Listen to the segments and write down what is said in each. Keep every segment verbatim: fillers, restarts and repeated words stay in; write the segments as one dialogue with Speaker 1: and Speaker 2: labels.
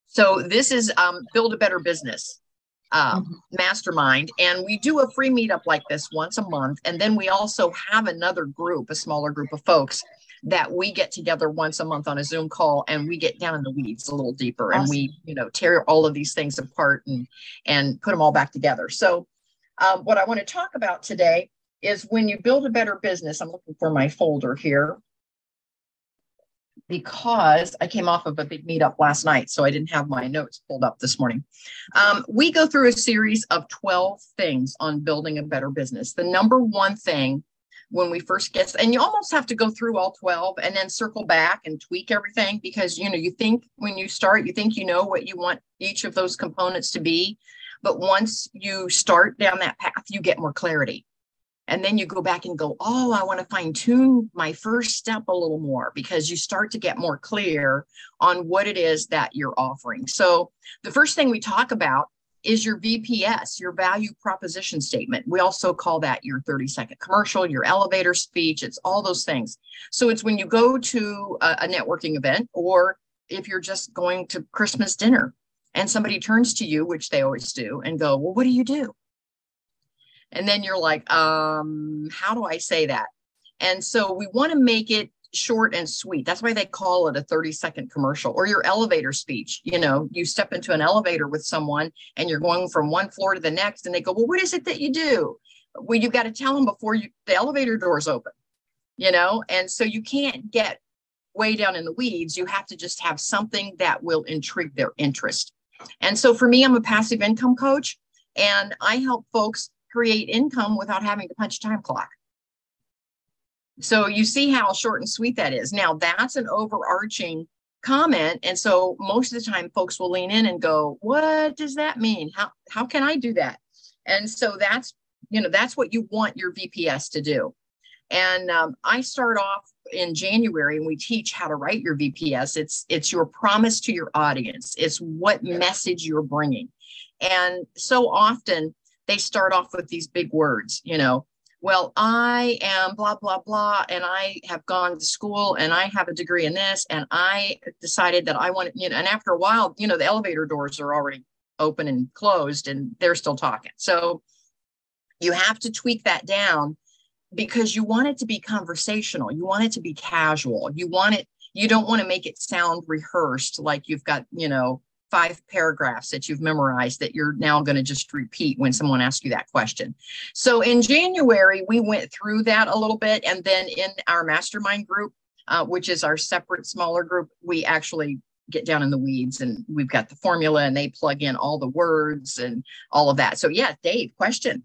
Speaker 1: So this is um, Build a Better Business uh,
Speaker 2: Mhm.
Speaker 1: Mastermind. And we do a free meetup like this once a month. And then we also have another group, a smaller group of folks that we get together once a month on a Zoom call, and we get down in the weeds a little deeper, and we,
Speaker 2: Awesome.
Speaker 1: you know, tear all of these things apart and, and put them all back together. So um, what I want to talk about today is when you build a better business. I'm looking for my folder here, because I came off of a big meetup last night, so I didn't have my notes pulled up this morning. Um, we go through a series of twelve things on building a better business. The number one thing when we first get, and you almost have to go through all twelve and then circle back and tweak everything, because, you know, you think when you start, you think you know what you want each of those components to be. But once you start down that path, you get more clarity. And then you go back and go, oh, I want to fine tune my first step a little more, because you start to get more clear on what it is that you're offering. So the first thing we talk about is your V P S, your value proposition statement. We also call that your thirty second commercial, your elevator speech. It's all those things. So it's when you go to a, a networking event, or if you're just going to Christmas dinner and somebody turns to you, which they always do, and go, well, what do you do? And then you're like, um, how do I say that? And so we want to make it short and sweet. That's why they call it a thirty second commercial. Or your elevator speech. You know, you step into an elevator with someone and you're going from one floor to the next, and they go, well, what is it that you do? Well, you've got to tell them before you, the elevator doors open, you know? And so you can't get way down in the weeds. You have to just have something that will intrigue their interest. And so for me, I'm a passive income coach, and I help folks create income without having to punch a time clock. So you see how short and sweet that is. Now, that's an overarching comment. And so most of the time folks will lean in and go, what does that mean? How, how can I do that? And so that's, you know, that's what you want your V P S to do. And um, I start off in January, and we teach how to write your V P S. It's, it's your promise to your audience. It's what message you're bringing. And so often they start off with these big words, you know, well, I am blah, blah, blah, and I have gone to school, and I have a degree in this, and I decided that I want to, you know, and after a while, you know, the elevator doors are already open and closed, and they're still talking. So you have to tweak that down, because you want it to be conversational. You want it to be casual. You want it, you don't want to make it sound rehearsed, like you've got, you know, five paragraphs that you've memorized that you're now going to just repeat when someone asks you that question. So in January, we went through that a little bit. And then in our mastermind group, uh, which is our separate smaller group, we actually get down in the weeds, and we've got the formula, and they plug in all the words and all of that. So yeah, Dave, question.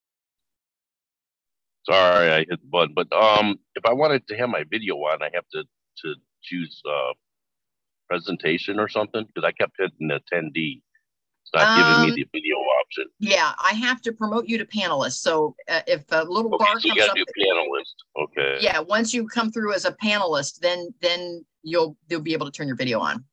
Speaker 3: Sorry, I hit the button. But um, if I wanted to have my video on, I have to, to choose uh, presentation or something, because I kept hitting attendee. It's not giving
Speaker 1: Um,
Speaker 3: me the video option.
Speaker 1: yeah, I have to promote you to panelist. So uh, if a little
Speaker 3: Okay,
Speaker 1: bar
Speaker 3: so you
Speaker 1: comes
Speaker 3: gotta
Speaker 1: up,
Speaker 3: do panelist. Okay.
Speaker 1: yeah, once you come through as a panelist, then then you'll you'll be able to turn your video on.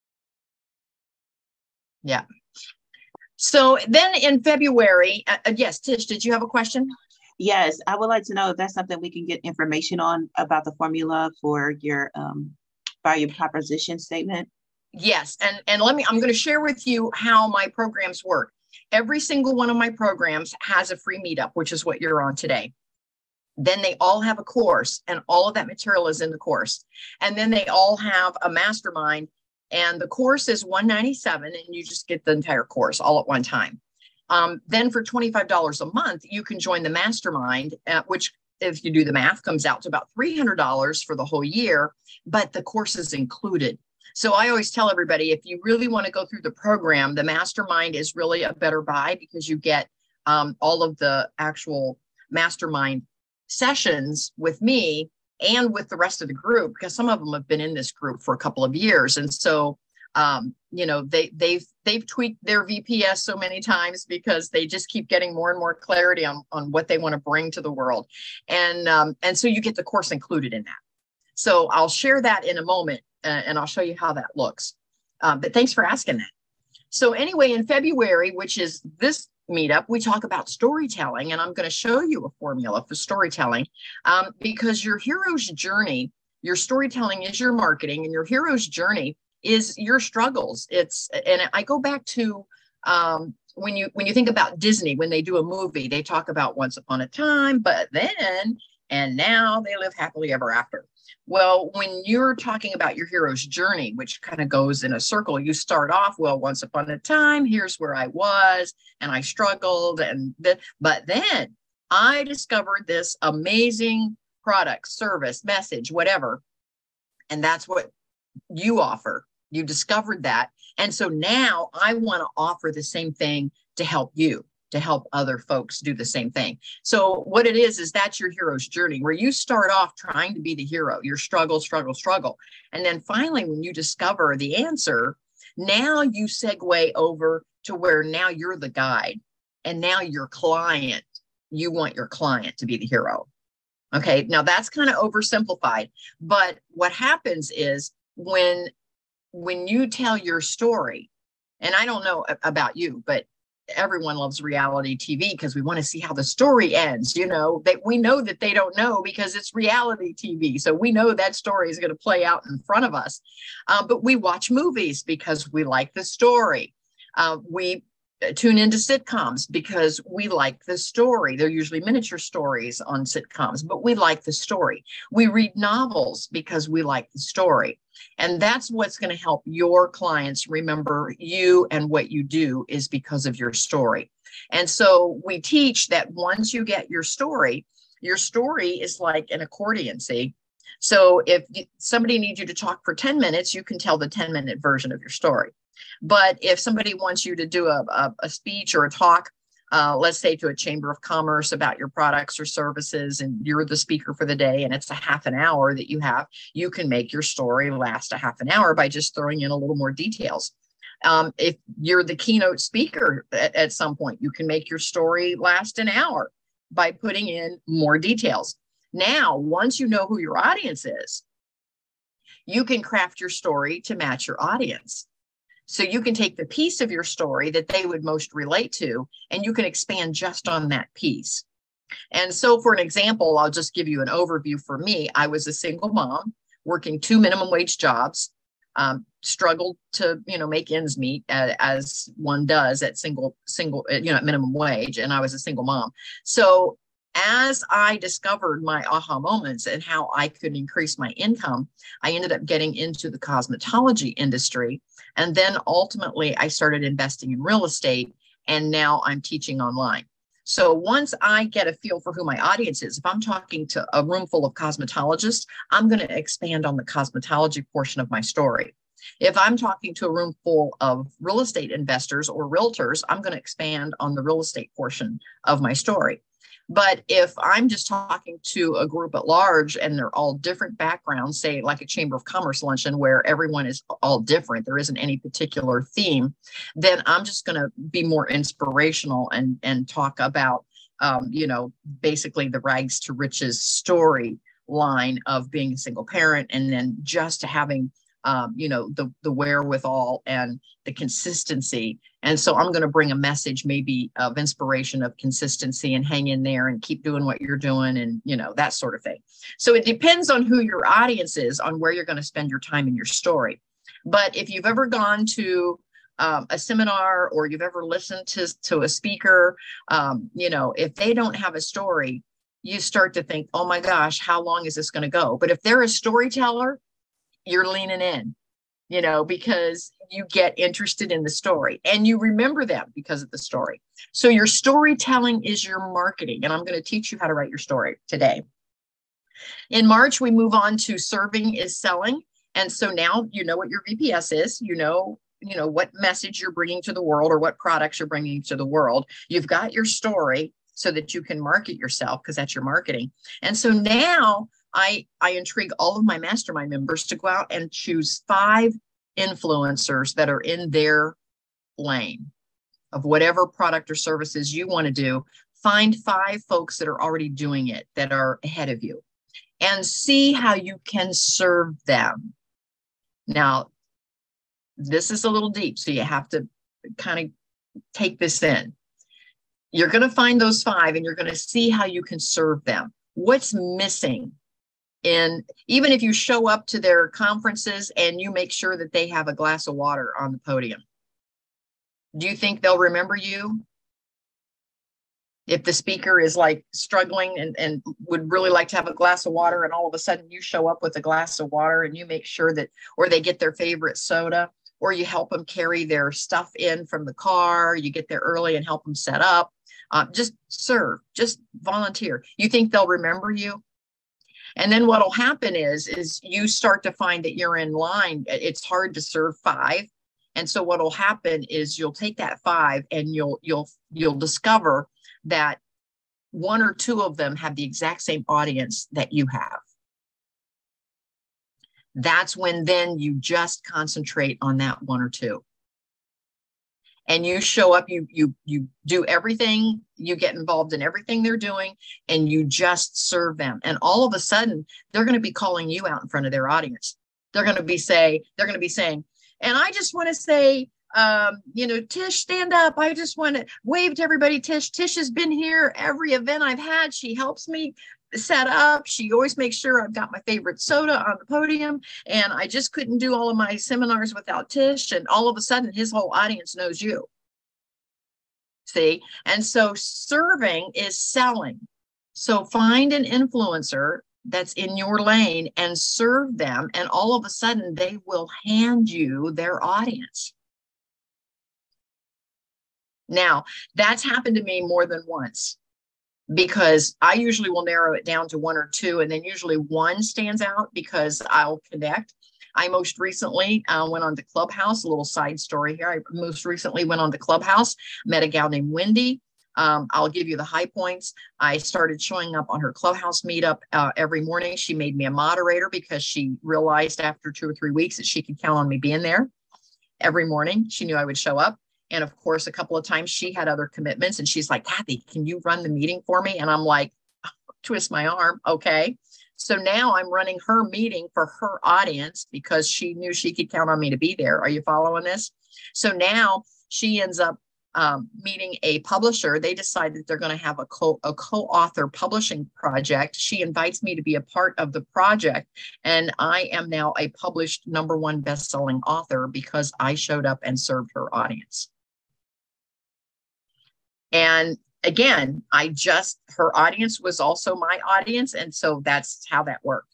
Speaker 1: Yeah. So then in February, uh, uh, yes, Tish, did you have a question?
Speaker 2: Yes, I would like to know if that's something we can get information on about the formula for your um, value proposition statement.
Speaker 1: Yes, and and let me, I'm going to share with you how my programs work. Every single one of my programs has a free meetup, which is what you're on today. Then they all have a course, and all of that material is in the course. And then they all have a mastermind, and the course is one hundred ninety-seven dollars, and you just get the entire course all at one time. Um, then for twenty-five dollars a month, you can join the mastermind, uh, which, if you do the math, comes out to about three hundred dollars for the whole year, but the course is included. So I always tell everybody, if you really want to go through the program, the mastermind is really a better buy, because you get um, all of the actual mastermind sessions with me and with the rest of the group, because some of them have been in this group for a couple of years. And so, um, you know, they, they've, they've tweaked their V P S so many times, because they just keep getting more and more clarity on, on what they want to bring to the world. And, um, and so you get the course included in that. So I'll share that in a moment, uh, and I'll show you how that looks. Um, but thanks for asking that. So anyway, in February, which is this meetup, we talk about storytelling, and I'm going to show you a formula for storytelling, um, because your hero's journey, your storytelling is your marketing, and your hero's journey is your struggles. It's, and I go back to, um, when you, when you think about Disney, when they do a movie, they talk about once upon a time, but then, and now they live happily ever after. Well, when you're talking about your hero's journey, which kind of goes in a circle, you start off, well, once upon a time, here's where I was, and I struggled, and th- but then I discovered this amazing product, service, message, whatever, and that's what you offer. You discovered that, and so now I want to offer the same thing to help you, to help other folks do the same thing. So what it is, is that's your hero's journey, where you start off trying to be the hero, your struggle, struggle, struggle. And then finally, when you discover the answer, now you segue over to where now you're the guide, and now your client, you want your client to be the hero. Okay, now that's kind of oversimplified, but what happens is when, when you tell your story, and I don't know about you, but everyone loves reality T V because we want to see how the story ends. You know, that we know that they don't know because it's reality T V. So we know that story is going to play out in front of us. Uh, but we watch movies because we like the story. Uh, we tune into sitcoms because we like the story. They're usually miniature stories on sitcoms, but we like the story. We read novels because we like the story. And that's what's going to help your clients remember you, and what you do is because of your story. And so we teach that once you get your story, your story is like an accordion, see? So if somebody needs you to talk for ten minutes, you can tell the ten minute version of your story. But if somebody wants you to do a, a, a speech or a talk, uh, let's say to a chamber of commerce about your products or services, and you're the speaker for the day, and it's a half an hour that you have, you can make your story last a half an hour by just throwing in a little more details. Um, if you're the keynote speaker at, at some point, you can make your story last an hour by putting in more details. Now, once you know who your audience is, you can craft your story to match your audience. So you can take the piece of your story that they would most relate to, and you can expand just on that piece. And so for an example, I'll just give you an overview. For me, I was a single mom working two minimum wage jobs, um, struggled to, you know, make ends meet uh, as one does at single, single, you know, at minimum wage. And I was a single mom. So as I discovered my aha moments and how I could increase my income, I ended up getting into the cosmetology industry. And then ultimately I started investing in real estate, and now I'm teaching online. So once I get a feel for who my audience is, if I'm talking to a room full of cosmetologists, I'm going to expand on the cosmetology portion of my story. If I'm talking to a room full of real estate investors or realtors, I'm going to expand on the real estate portion of my story. But if I'm just talking to a group at large and they're all different backgrounds, say like a Chamber of Commerce luncheon where everyone is all different, there isn't any particular theme, then I'm just going to be more inspirational and, and talk about, um, you know, basically the rags to riches story line of being a single parent, and then just having Um, you know, the, the wherewithal and the consistency. And so I'm going to bring a message maybe of inspiration, of consistency, and hang in there and keep doing what you're doing, and, you know, that sort of thing. So it depends on who your audience is, on where you're going to spend your time in your story. But if you've ever gone to um, a seminar, or you've ever listened to, to a speaker, um, you know, if they don't have a story, you start to think, oh my gosh, how long is this going to go? But if they're a storyteller, you're leaning in, you know, because you get interested in the story and you remember them because of the story. So your storytelling is your marketing. And I'm going to teach you how to write your story today. In March, we move on to serving is selling. And so now you know what your V P S is, you know, you know, what message you're bringing to the world, or what products you're bringing to the world. You've got your story so that you can market yourself, because that's your marketing. And so now I, I intrigue all of my mastermind members to go out and choose five influencers that are in their lane of whatever product or services you want to do. Find five folks that are already doing it, that are ahead of you, and see how you can serve them. Now, this is a little deep, so you have to kind of take this in. You're going to find those five, and you're going to see how you can serve them. What's missing And even if you show up to their conferences and you make sure that they have a glass of water on the podium, do you think they'll remember you? If the speaker is like struggling and, and would really like to have a glass of water, and all of a sudden you show up with a glass of water and you make sure that, or they get their favorite soda, or you help them carry their stuff in from the car, you get there early and help them set up, uh, just serve, just volunteer. You think they'll remember you? And then what'll happen is, is you start to find that you're in line. It's hard to serve five. And so what'll happen is you'll take that five and you'll, you'll, you'll discover that one or two of them have the exact same audience that you have. That's when then you just concentrate on that one or two. And you show up, you, you, you do everything, you get involved in everything they're doing, and you just serve them. And all of a sudden, they're going to be calling you out in front of their audience. They're going to be say, they're going to be saying, and I just want to say, um, you know, Tish, stand up. I just want to wave to everybody. Tish, Tish has been here every event I've had. She helps me set up. She always makes sure I've got my favorite soda on the podium. And I just couldn't do all of my seminars without Tish. And all of a sudden, his whole audience knows you. See? And so serving is selling. So find an influencer that's in your lane and serve them. And all of a sudden, they will hand you their audience. Now, that's happened to me more than once, because I usually will narrow it down to one or two, and then usually one stands out because I'll connect. I most recently uh, went on to Clubhouse, a little side story here. I most recently went on to Clubhouse, met a gal named Wendy. Um, I'll give you the high points. I started showing up on her Clubhouse meetup uh, every morning. She made me a moderator because she realized after two or three weeks that she could count on me being there every morning. She knew I would show up. And of course, a couple of times she had other commitments and she's like, Kathy, can you run the meeting for me? And I'm like, twist my arm. Okay. So now I'm running her meeting for her audience because she knew she could count on me to be there. Are you following this? So now she ends up um, meeting a publisher. They decide that they're going to have a co a co-author publishing project. She invites me to be a part of the project. And I am now a published number one best-selling author because I showed up and served her audience. And again, I just, her audience was also my audience. And so that's how that worked.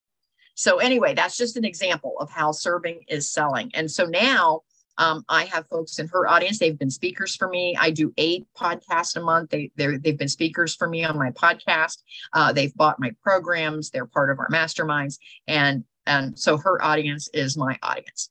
Speaker 1: So anyway, that's just an example of how serving is selling. And so now um, I have folks in her audience. They've been speakers for me. I do eight podcasts a month. They, they're, they've been speakers for me on my podcast. Uh, they've bought my programs. They're part of our masterminds. And, and so her audience is my audience.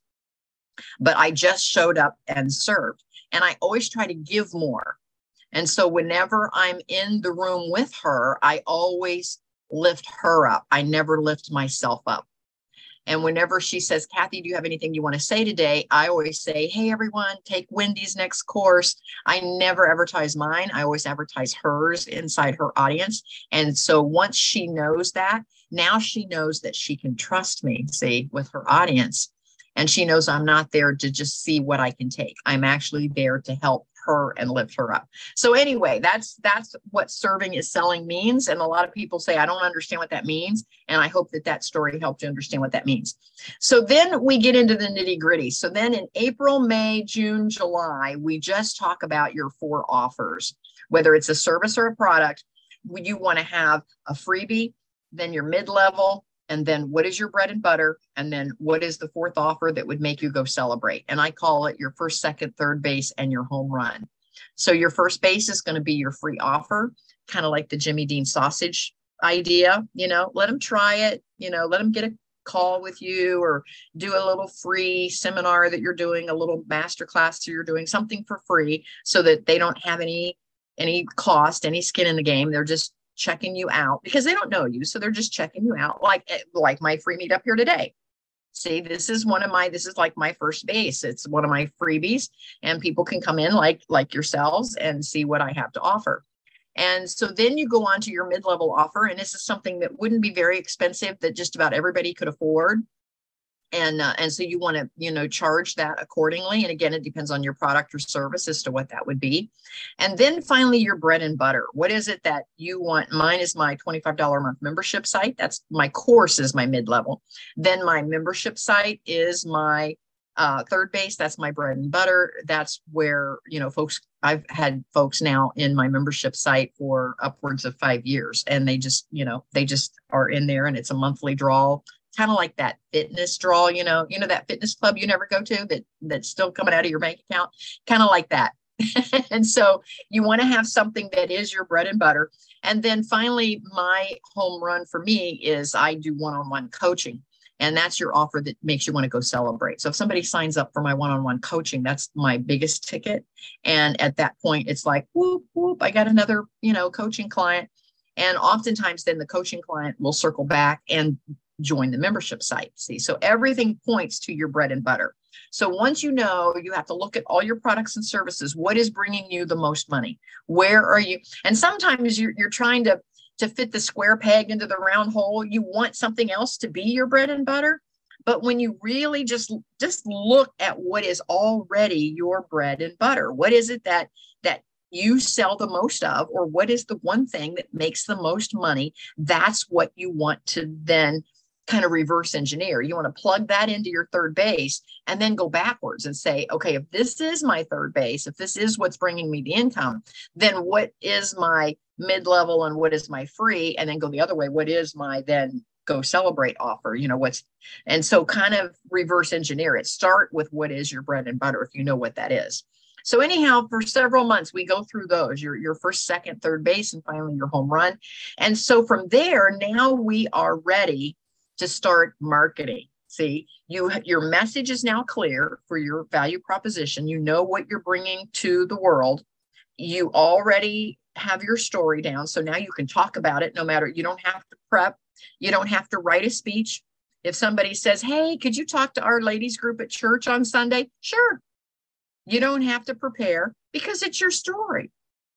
Speaker 1: But I just showed up and served. And I always try to give more. And so whenever I'm in the room with her, I always lift her up. I never lift myself up. And whenever she says, Kathy, do you have anything you want to say today? I always say, hey, everyone, take Wendy's next course. I never advertise mine. I always advertise hers inside her audience. And so once she knows that, now she knows that she can trust me, see, with her audience. And she knows I'm not there to just see what I can take. I'm actually there to help her and lift her up. So anyway, that's that's what serving is selling means. And a lot of people say, I don't understand what that means. And I hope that that story helped you understand what that means. So then we get into the nitty gritty. So then in April, May, June, July, we just talk about your four offers, whether it's a service or a product. You want to have a freebie, then your mid-level, and then what is your bread and butter? And then what is the fourth offer that would make you go celebrate? And I call it your first, second, third base, and your home run. So your first base is going to be your free offer, kind of like the Jimmy Dean sausage idea. You know, let them try it, you know, let them get a call with you or do a little free seminar that you're doing, a little masterclass that you're doing, something for free so that they don't have any, any cost, any skin in the game. They're just checking you out because they don't know you. So they're just checking you out like, like my free meetup here today. See, this is one of my, this is like my first base. It's one of my freebies and people can come in like, like yourselves and see what I have to offer. And so then you go on to your mid-level offer. And this is something that wouldn't be very expensive that just about everybody could afford. And, uh, and so you want to, you know, charge that accordingly. And again, it depends on your product or service as to what that would be. And then finally, your bread and butter. What is it that you want? Mine is my twenty-five dollars a month membership site. That's my course is my mid-level. Then my membership site is my uh, third base. That's my bread and butter. That's where, you know, folks, I've had folks now in my membership site for upwards of five years, and they just, you know, they just are in there, and it's a monthly draw. Kind of like that fitness draw, you know, you know, that fitness club you never go to that that's still coming out of your bank account, kind of like that. And so you want to have something that is your bread and butter. And then finally, my home run for me is I do one-on-one coaching. And that's your offer that makes you want to go celebrate. So if somebody signs up for my one-on-one coaching, that's my biggest ticket. And at that point, it's like, whoop, whoop, I got another, you know, coaching client. And oftentimes then the coaching client will circle back and join the membership site. See, so everything points to your bread and butter. So once you know, you have to look at all your products and services. What is bringing you the most money? Where are you? And sometimes you're, you're trying to, to fit the square peg into the round hole. You want something else to be your bread and butter. But when you really just, just look at what is already your bread and butter, what is it that, that you sell the most of, or what is the one thing that makes the most money? That's what you want to then kind of reverse engineer. You want to plug that into your third base and then go backwards and say, okay, if this is my third base, if this is what's bringing me the income, then what is my mid-level and what is my free? And then go the other way. What is my then go celebrate offer? You know, what's, and so kind of reverse engineer it. Start with what is your bread and butter if you know what that is. So anyhow, for several months, we go through those, your, your first, second, third base, and finally your home run. And so from there, now we are ready to start marketing. See, you, your message is now clear for your value proposition. You know what you're bringing to the world. You already have your story down. So now you can talk about it no matter, you don't have to prep. You don't have to write a speech. If somebody says, hey, could you talk to our ladies group at church on Sunday? Sure. You don't have to prepare because it's your story.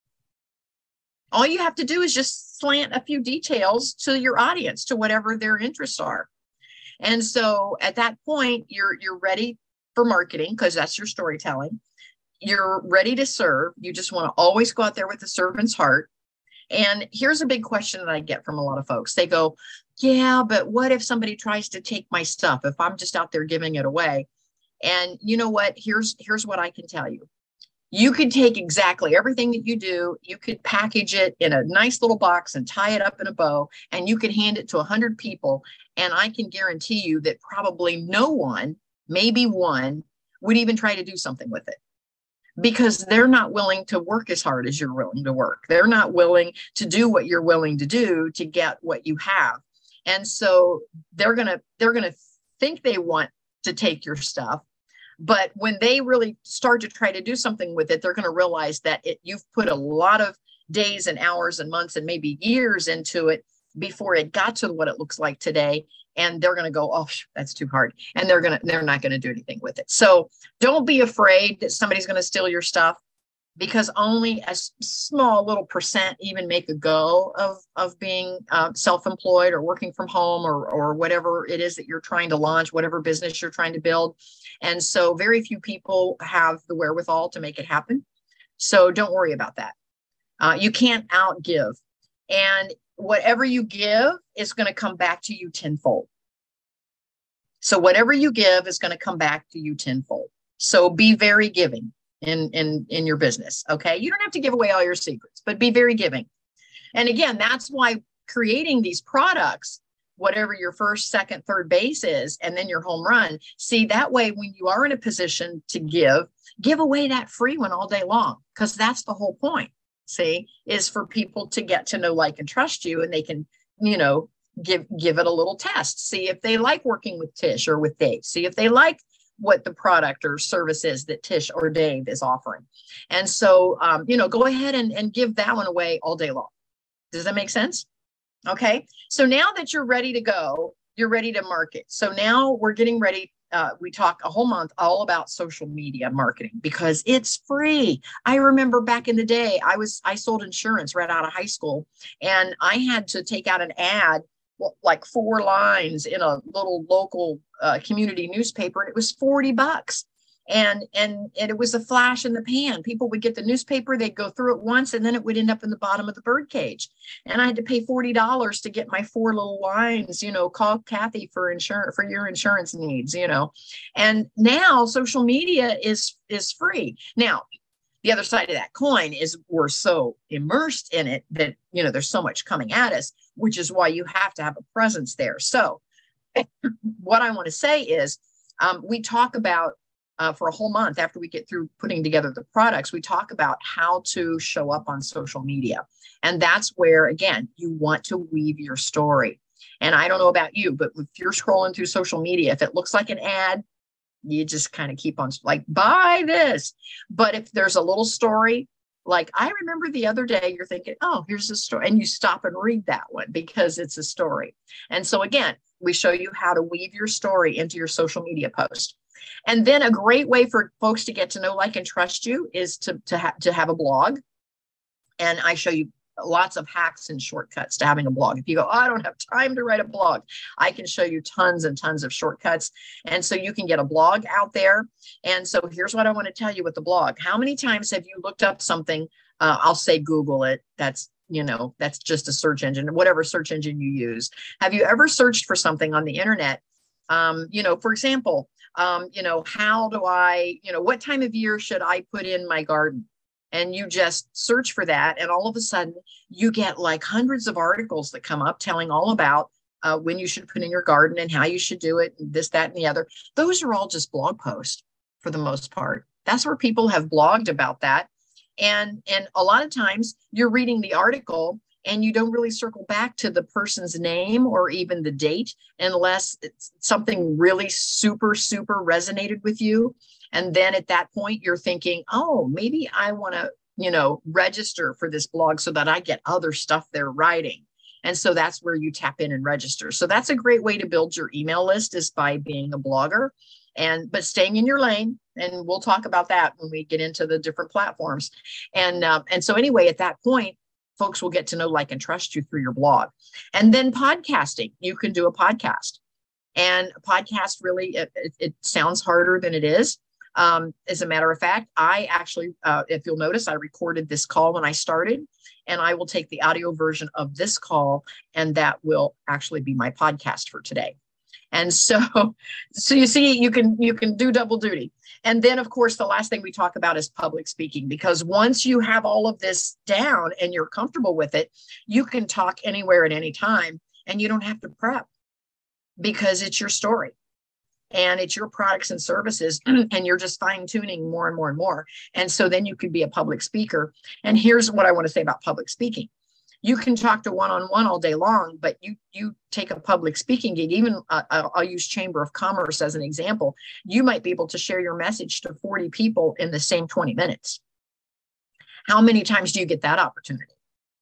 Speaker 1: All you have to do is just slant a few details to your audience, to whatever their interests are. And so at that point, you're, you're ready for marketing because that's your storytelling. You're ready to serve. You just want to always go out there with the servant's heart. And here's a big question that I get from a lot of folks. They go, yeah, but what if somebody tries to take my stuff if I'm just out there giving it away? And you know what? Here's, here's what I can tell you. You could take exactly everything that you do. You could package it in a nice little box and tie it up in a bow, and you could hand it to a hundred people. And I can guarantee you that probably no one, maybe one, would even try to do something with it because they're not willing to work as hard as you're willing to work. They're not willing to do what you're willing to do to get what you have. And so they're going to, they're going to think they want to take your stuff. But when they really start to try to do something with it, they're going to realize that it, you've put a lot of days and hours and months and maybe years into it before it got to what it looks like today. And they're going to go, oh, that's too hard. And they're going to, they're not going to do anything with it. So don't be afraid that somebody's going to steal your stuff, because only a small little percent even make a go of, of being uh, self-employed or working from home or, or whatever it is that you're trying to launch, whatever business you're trying to build. And so very few people have the wherewithal to make it happen. So don't worry about that. Uh, you can't outgive. And whatever you give is going to come back to you tenfold. So whatever you give is going to come back to you tenfold. So be very giving in, in, in your business. Okay. You don't have to give away all your secrets, but be very giving. And again, that's why creating these products, whatever your first, second, third base is, and then your home run, see that way, when you are in a position to give, give away that free one all day long, because that's the whole point. See, is for people to get to know, like, and trust you, and they can, you know, give, give it a little test. See if they like working with Tish or with Dave. See if they like what the product or service is that Tish or Dave is offering. And so, um, you know, go ahead and, and give that one away all day long. Does that make sense? Okay. So now that you're ready to go, you're ready to market. So now we're getting ready. Uh, we talk a whole month all about social media marketing because it's free. I remember back in the day, I was, I sold insurance right out of high school, and I had to take out an ad, like four lines in a little local uh, community newspaper, and it was forty bucks. And, and, and it was a flash in the pan. People would get the newspaper, they'd go through it once, and then it would end up in the bottom of the birdcage. And I had to pay forty dollars to get my four little lines, you know, call Kathy for insurance, for your insurance needs, you know. And now social media is, is free. Now, the other side of that coin is we're so immersed in it that, you know, there's so much coming at us, which is why you have to have a presence there. So what I want to say is um, we talk about Uh, for a whole month after we get through putting together the products, we talk about how to show up on social media. And that's where, again, you want to weave your story. And I don't know about you, but if you're scrolling through social media, if it looks like an ad, you just kind of keep on like, buy this. But if there's a little story, like I remember the other day, you're thinking, oh, here's a story. And you stop and read that one because it's a story. And so again, we show you how to weave your story into your social media post. And then a great way for folks to get to know, like, and trust you is to, to, ha- to have a blog. And I show you lots of hacks and shortcuts to having a blog. If you go, oh, I don't have time to write a blog, I can show you tons and tons of shortcuts. And so you can get a blog out there. And so here's what I want to tell you with the blog. How many times have you looked up something? Uh, I'll say Google it. That's, you know, that's just a search engine, whatever search engine you use. Have you ever searched for something on the internet? Um, you know, for example, um, you know, how do I, you know, what time of year should I put in my garden? And you just search for that. And all of a sudden you get like hundreds of articles that come up telling all about uh, when you should put in your garden and how you should do it, and this, that, and the other. Those are all just blog posts for the most part. That's where people have blogged about that. And, and a lot of times you're reading the article and you don't really circle back to the person's name or even the date unless it's something really super, super resonated with you. And then at that point, you're thinking, oh, maybe I want to, you know, register for this blog so that I get other stuff they're writing. And so that's where you tap in and register. So that's a great way to build your email list, is by being a blogger, and but staying in your lane. And we'll talk about that when we get into the different platforms. And, um, and so anyway, at that point, folks will get to know, like, and trust you through your blog. And then podcasting, you can do a podcast. And a podcast really, it, it, it sounds harder than it is. Um, as a matter of fact, I actually, uh, if you'll notice, I recorded this call when I started, and I will take the audio version of this call, and that will actually be my podcast for today. And so, so you see, you can, you can do double duty. And then, of course, the last thing we talk about is public speaking, because once you have all of this down and you're comfortable with it, you can talk anywhere at any time, and you don't have to prep, because it's your story and it's your products and services, and you're just fine tuning more and more and more. And so then you could be a public speaker. And here's what I want to say about public speaking. You can talk to one-on-one all day long, but you you take a public speaking gig, even uh, I'll use Chamber of Commerce as an example. You might be able to share your message to forty people in the same twenty minutes. How many times do you get that opportunity?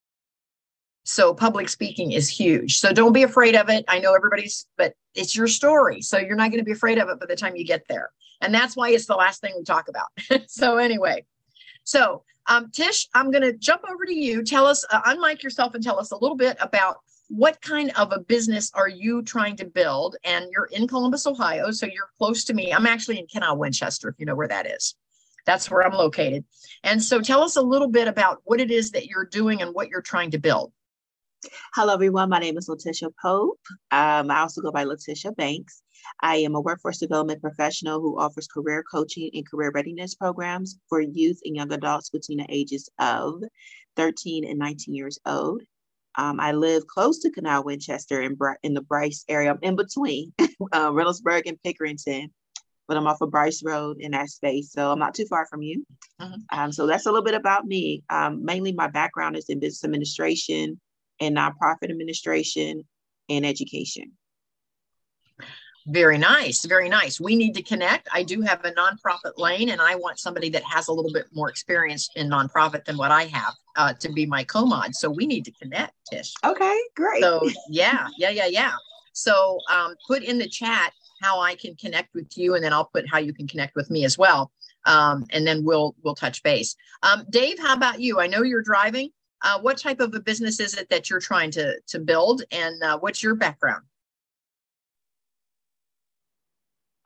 Speaker 1: So public speaking is huge. So don't be afraid of it. I know everybody's, but it's your story. So you're not going to be afraid of it by the time you get there. And that's why it's the last thing we talk about. So anyway, so um, Tish, I'm going to jump over to you. Tell us, uh, unmic yourself and tell us a little bit about what kind of a business are you trying to build? And you're in Columbus, Ohio, so you're close to me. I'm actually in Kenau, Winchester, if you know where that is. That's where I'm located. And so tell us a little bit about what it is that you're doing and what you're trying to build.
Speaker 2: Hello, everyone. My name is Letitia Pope. Um, I also go by Letitia Banks. I am a workforce development professional who offers career coaching and career readiness programs for youth and young adults between the ages of thirteen and nineteen years old. Um, I live close to Kenau, Winchester, in, Br- in the Bryce area. I'm in between uh, Reynoldsburg and Pickerington, but I'm off of Bryce Road in that space. So I'm not too far from you. Mm-hmm. Um, so that's a little bit about me. Um, mainly my background is in business administration and nonprofit administration and education.
Speaker 1: Very nice. Very nice. We need to connect. I do have a nonprofit lane, and I want somebody that has a little bit more experience in nonprofit than what I have uh, to be my co-mod. So we need to connect, Tish.
Speaker 2: Okay, great.
Speaker 1: So yeah, yeah, yeah, yeah. So um, put in the chat how I can connect with you, and then I'll put how you can connect with me as well. Um, and then we'll we'll touch base. Um, Dave, how about you? I know you're driving. Uh, what type of a business is it that you're trying to, to build, and uh, what's your background?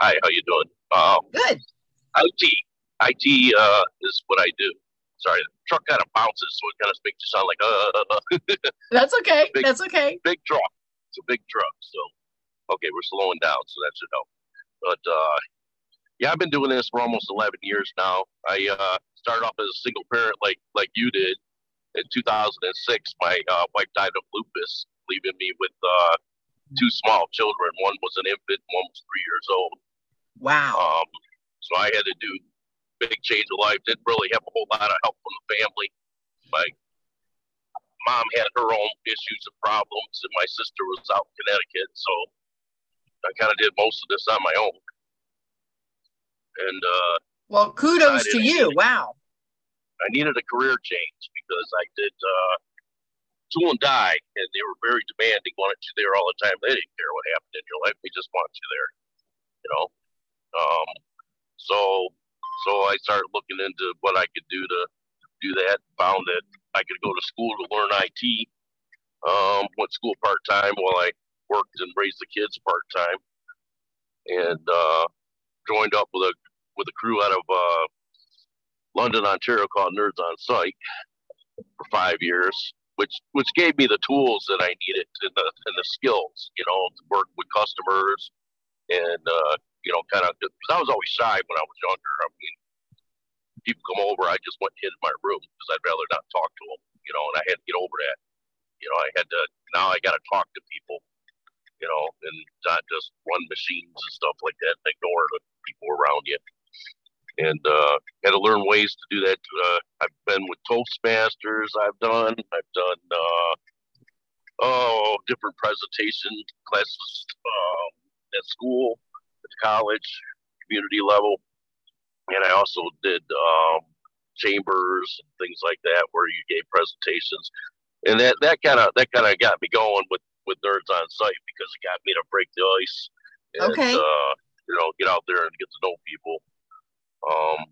Speaker 3: Hi, how you doing? Um,
Speaker 1: Good.
Speaker 3: I T. I T uh, is what I do. Sorry, the truck kind of bounces, so it kind of makes you sound like, uh,
Speaker 1: That's okay.
Speaker 3: big,
Speaker 1: That's okay.
Speaker 3: big truck. It's a big truck. So, okay, we're slowing down, so that should help. But, uh, yeah, I've been doing this for almost eleven years now. I uh, started off as a single parent like like you did in two thousand six. My uh, wife died of lupus, leaving me with uh, two small children. One was an infant, one was three years old.
Speaker 1: Wow.
Speaker 3: Um, so I had to do big change of life. Didn't really have a whole lot of help from the family. My mom had her own issues and problems, and my sister was out in Connecticut. So I kind of did most of this on my own. And uh,
Speaker 1: well, kudos to you.
Speaker 3: Needed,
Speaker 1: wow.
Speaker 3: I needed a career change because I did. Uh, two of them died, and they were very demanding. Wanted you there all the time. They didn't care what happened in your life. They just want you there. You know. Um, so so I started looking into what I could do to do that. Found that I could go to school to learn I T. Um, went to school part time while I worked and raised the kids part time, and uh, joined up with a with a crew out of uh, London, Ontario, called Nerds on Site for five years, which which gave me the tools that I needed and the and the skills, you know, to work with customers and uh, you know, kind of because I was always shy when I was younger. I mean, people come over, I just went and hid in my room because I'd rather not talk to them, you know, and I had to get over that. You know, I had to now I got to talk to people, you know, and not just run machines and stuff like that and ignore the people around you. And uh, had to learn ways to do that. Uh, I've been with Toastmasters. I've done. I've done uh, oh different presentation classes um, at school, at college, community level, and I also did um, chambers and things like that where you gave presentations. And that that kind of that kind of got me going with with Nerds on Site because it got me to break the ice and
Speaker 1: okay.
Speaker 3: uh, you know, get out there and get to know people. Um,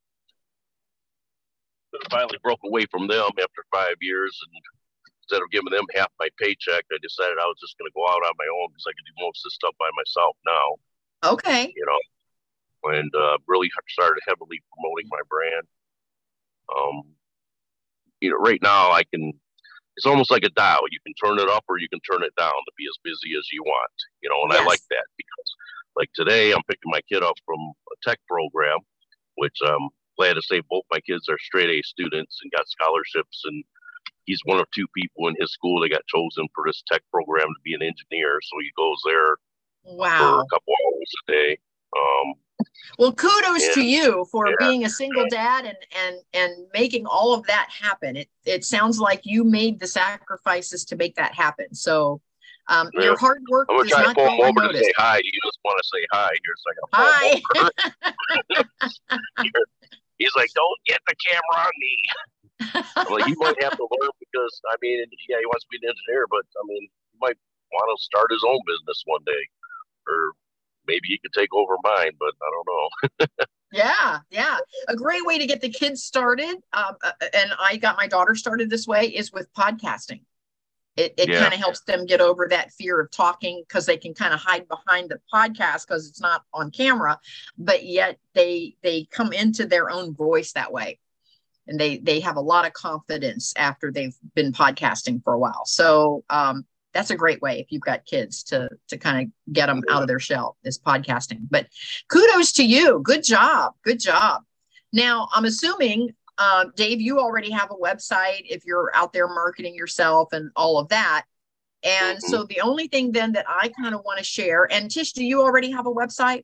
Speaker 3: but I finally broke away from them after five years, and instead of giving them half my paycheck, I decided I was just going to go out on my own because I could do most of this stuff by myself now.
Speaker 1: Okay.
Speaker 3: You know, and uh, really started heavily promoting my brand. Um, you know, right now I can. It's almost like a dial. You can turn it up or you can turn it down to be as busy as you want. You know, and yes. I like that because, like today, I'm picking my kid up from a tech program, which I'm glad to say both my kids are straight A students and got scholarships. And he's one of two people in his school that got chosen for this tech program to be an engineer. So he goes there
Speaker 1: wow.
Speaker 3: for a couple hours a day. Um,
Speaker 1: well, kudos
Speaker 3: and,
Speaker 1: to you for
Speaker 3: yeah.
Speaker 1: being a single dad and and and making all of that happen. It it sounds like you made the sacrifices to make that happen. So um, yeah. your hard work
Speaker 3: I'm gonna
Speaker 1: does
Speaker 3: try
Speaker 1: not
Speaker 3: to pull
Speaker 1: go
Speaker 3: him over
Speaker 1: unnoticed.
Speaker 3: to say hi. You just want to say hi here, so I can pull
Speaker 1: hi.
Speaker 3: him over. He's like, "Don't get the camera on me." Well, he might have to learn because I mean, yeah, he wants to be an engineer, but I mean, he might want to start his own business one day, or maybe he could take over mine, but I don't know.
Speaker 1: yeah, yeah. A great way to get the kids started, um, and I got my daughter started this way, is with podcasting. It, it yeah. kind of helps them get over that fear of talking because they can kind of hide behind the podcast because it's not on camera, but yet they they come into their own voice that way. And they they have a lot of confidence after they've been podcasting for a while. So um, that's a great way if you've got kids to to kind of get them out of their shell, is podcasting. But kudos to you. Good job. Good job. Now, I'm assuming, uh, Dave, you already have a website if you're out there marketing yourself and all of that. And mm-hmm. so the only thing then that I kind of want to share, and Tish, do you already have a website?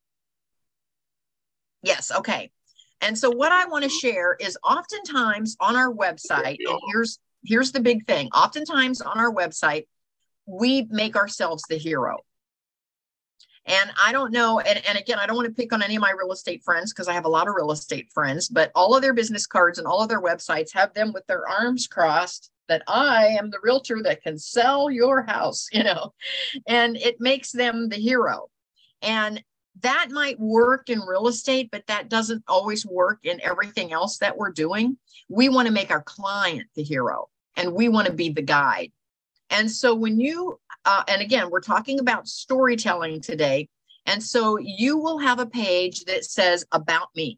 Speaker 1: Yes. Okay. And so what I want to share is oftentimes on our website, and here's here's the big thing. Oftentimes on our website, we make ourselves the hero. And I don't know, and, and again, I don't want to pick on any of my real estate friends because I have a lot of real estate friends, but all of their business cards and all of their websites have them with their arms crossed that I am the realtor that can sell your house, you know, and it makes them the hero. And that might work in real estate, but that doesn't always work in everything else that we're doing. We want to make our client the hero, and we want to be the guide. And so when you, uh, and again, we're talking about storytelling today. And so you will have a page that says about me.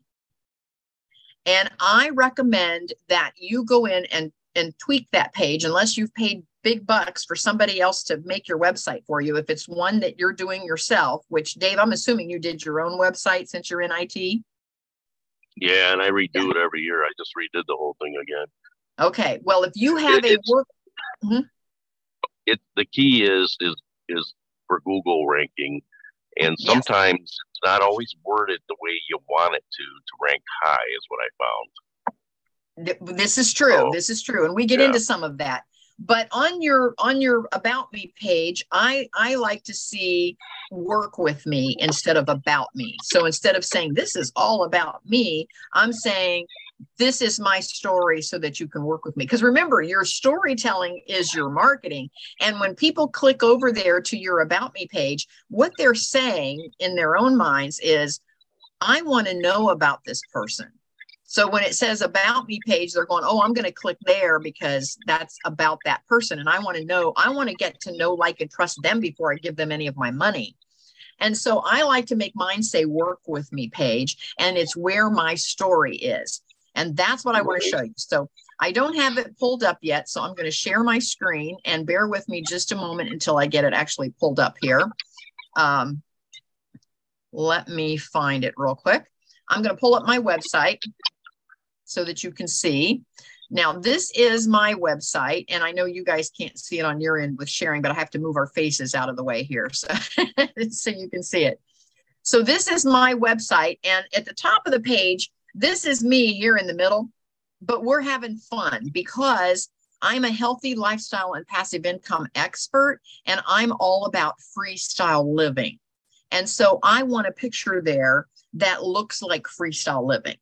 Speaker 1: And I recommend that you go in and, and tweak that page unless you've paid big bucks for somebody else to make your website for you. If it's one that you're doing yourself, which Dave, I'm assuming you did your own website since you're in I T.
Speaker 3: Yeah, and I redo yeah. it every year. I just redid the whole thing again.
Speaker 1: Okay. Well, if you have it, a work, mm-hmm.
Speaker 3: it the key is is is for Google ranking, and sometimes yes. it's not always worded the way you want it to to rank high. Is what I
Speaker 1: found. This is true. Oh, this is true, and we get yeah. into some of that. But on your on your About Me page, I, I like to see work with me instead of about me. So instead of saying this is all about me, I'm saying this is my story so that you can work with me. Because remember, your storytelling is your marketing. And when people click over there to your About Me page, what they're saying in their own minds is, I want to know about this person. So when it says About Me page, they're going, oh, I'm going to click there because that's about that person. And I want to know, I want to get to know, like, and trust them before I give them any of my money. And so I like to make mine say work with me page, and it's where my story is. And that's what I want to show you. So I don't have it pulled up yet. So I'm going to share my screen, and bear with me just a moment until I get it actually pulled up here. Um, let me find it real quick. I'm going to pull up my website so that you can see. Now, this is my website, and I know you guys can't see it on your end with sharing, but I have to move our faces out of the way here so, so you can see it. So this is my website, and at the top of the page, this is me here in the middle, but we're having fun because I'm a healthy lifestyle and passive income expert, and I'm all about freestyle living. And so I want a picture there that looks like freestyle living.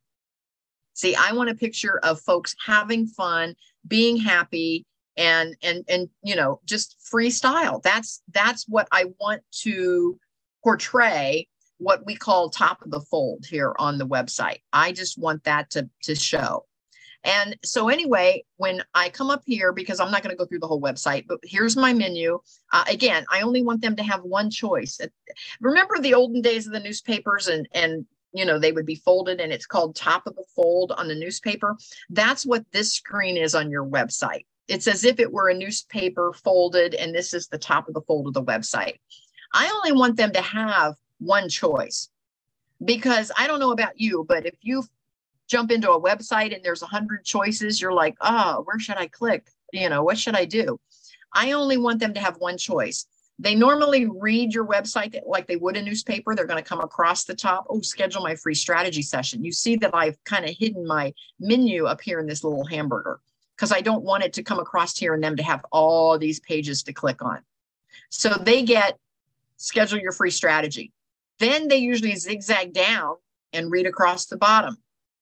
Speaker 1: See, I want a picture of folks having fun, being happy, and, and, and, you know, just freestyle. That's, that's what I want to portray, what we call top of the fold here on the website. I just want that to, to show. And so anyway, when I come up here, because I'm not going to go through the whole website, but here's my menu. Uh, again, I only want them to have one choice. Remember the olden days of the newspapers, and, and, you know, they would be folded, and it's called top of the fold on the newspaper. That's what this screen is on your website. It's as if it were a newspaper folded, and this is the top of the fold of the website. I only want them to have one choice, because I don't know about you, but if you jump into a website and there's a hundred choices, you're like, oh, where should I click? You know, what should I do? I only want them to have one choice. They normally read your website like they would a newspaper. They're going to come across the top. Oh, schedule my free strategy session. You see that I've kind of hidden my menu up here in this little hamburger because I don't want it to come across here and them to have all these pages to click on. So they get schedule your free strategy. Then they usually zigzag down and read across the bottom.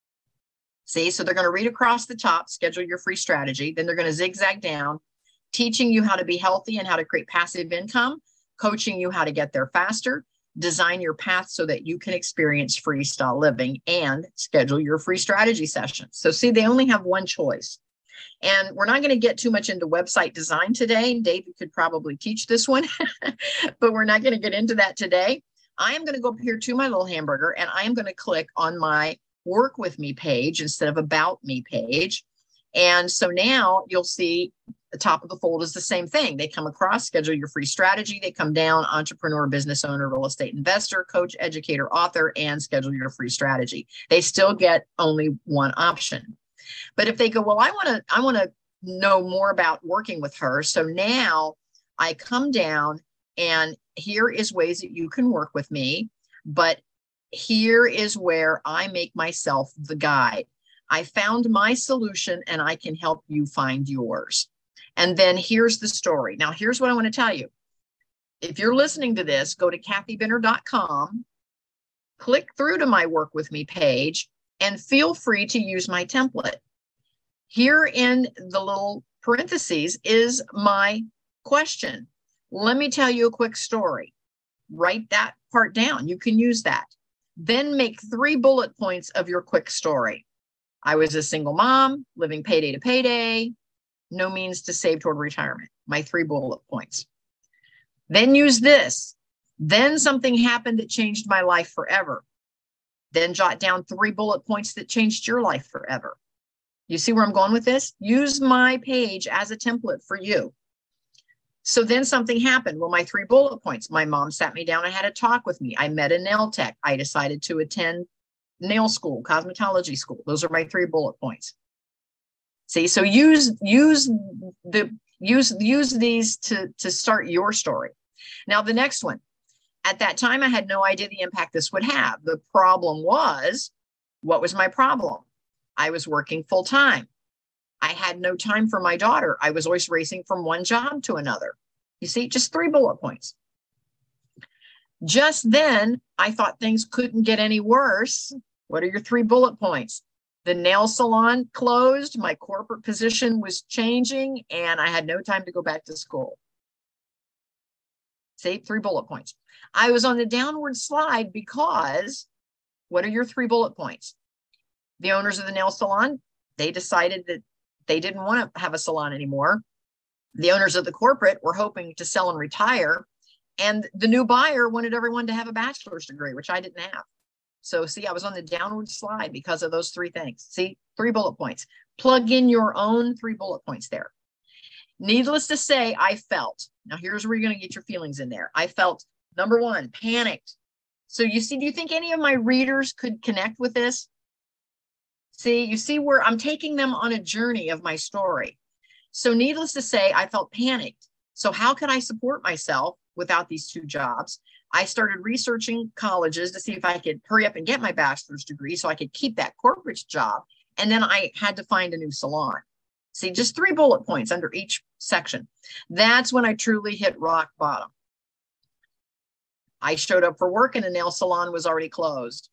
Speaker 1: See, so they're going to read across the top, schedule your free strategy. Then they're going to zigzag down, teaching you how to be healthy and how to create passive income, coaching you how to get there faster, design your path so that you can experience freestyle living, and schedule your free strategy session. So see, they only have one choice. And we're not going to get too much into website design today. David could probably teach this one, but we're not going to get into that today. I am going to go up here to my little hamburger, and I am going to click on my work with me page instead of about me page. And so now you'll see the top of the fold is the same thing. They come across, schedule your free strategy. They come down, entrepreneur, business owner, real estate investor, coach, educator, author, and schedule your free strategy. They still get only one option. But if they go, well, I want to, I want to know more about working with her. So now I come down, and here is ways that you can work with me. But here is where I make myself the guide. I found my solution, and I can help you find yours. And then here's the story. Now, here's what I want to tell you. If you're listening to this, go to Kathy Benner dot com, click through to my Work With Me page, and feel free to use my template. Here in the little parentheses is my question. Let me tell you a quick story. Write that part down. You can use that. Then make three bullet points of your quick story. I was a single mom, living payday to payday, no means to save toward retirement. My three bullet points. Then use this. Then something happened that changed my life forever. Then jot down three bullet points that changed your life forever. You see where I'm going with this? Use my page as a template for you. So then something happened. Well, my three bullet points, my mom sat me down and had a talk with me. I met a nail tech. I decided to attend nail school, cosmetology school. Those are my three bullet points. See, so use, use the, use, use these to, to start your story. Now, the next one, at that time, I had no idea the impact this would have. The problem was, what was my problem? I was working full time. I had no time for my daughter. I was always racing from one job to another. You see, just three bullet points. Just then, I thought things couldn't get any worse. What are your three bullet points? The nail salon closed, my corporate position was changing, and I had no time to go back to school. See, three bullet points. I was on the downward slide because, what are your three bullet points? The owners of the nail salon, they decided that they didn't want to have a salon anymore. The owners of the corporate were hoping to sell and retire. And the new buyer wanted everyone to have a bachelor's degree, which I didn't have. So see, I was on the downward slide because of those three things. See, three bullet points. Plug in your own three bullet points there. Needless to say, I felt, now here's where you're going to get your feelings in there. I felt, number one, panicked. So you see, do you think any of my readers could connect with this? See, you see where I'm taking them on a journey of my story. So needless to say, I felt panicked. So how could I support myself without these two jobs? I started researching colleges to see if I could hurry up and get my bachelor's degree so I could keep that corporate job. And then I had to find a new salon. See, just three bullet points under each section. That's when I truly hit rock bottom. I showed up for work and the nail salon was already closed.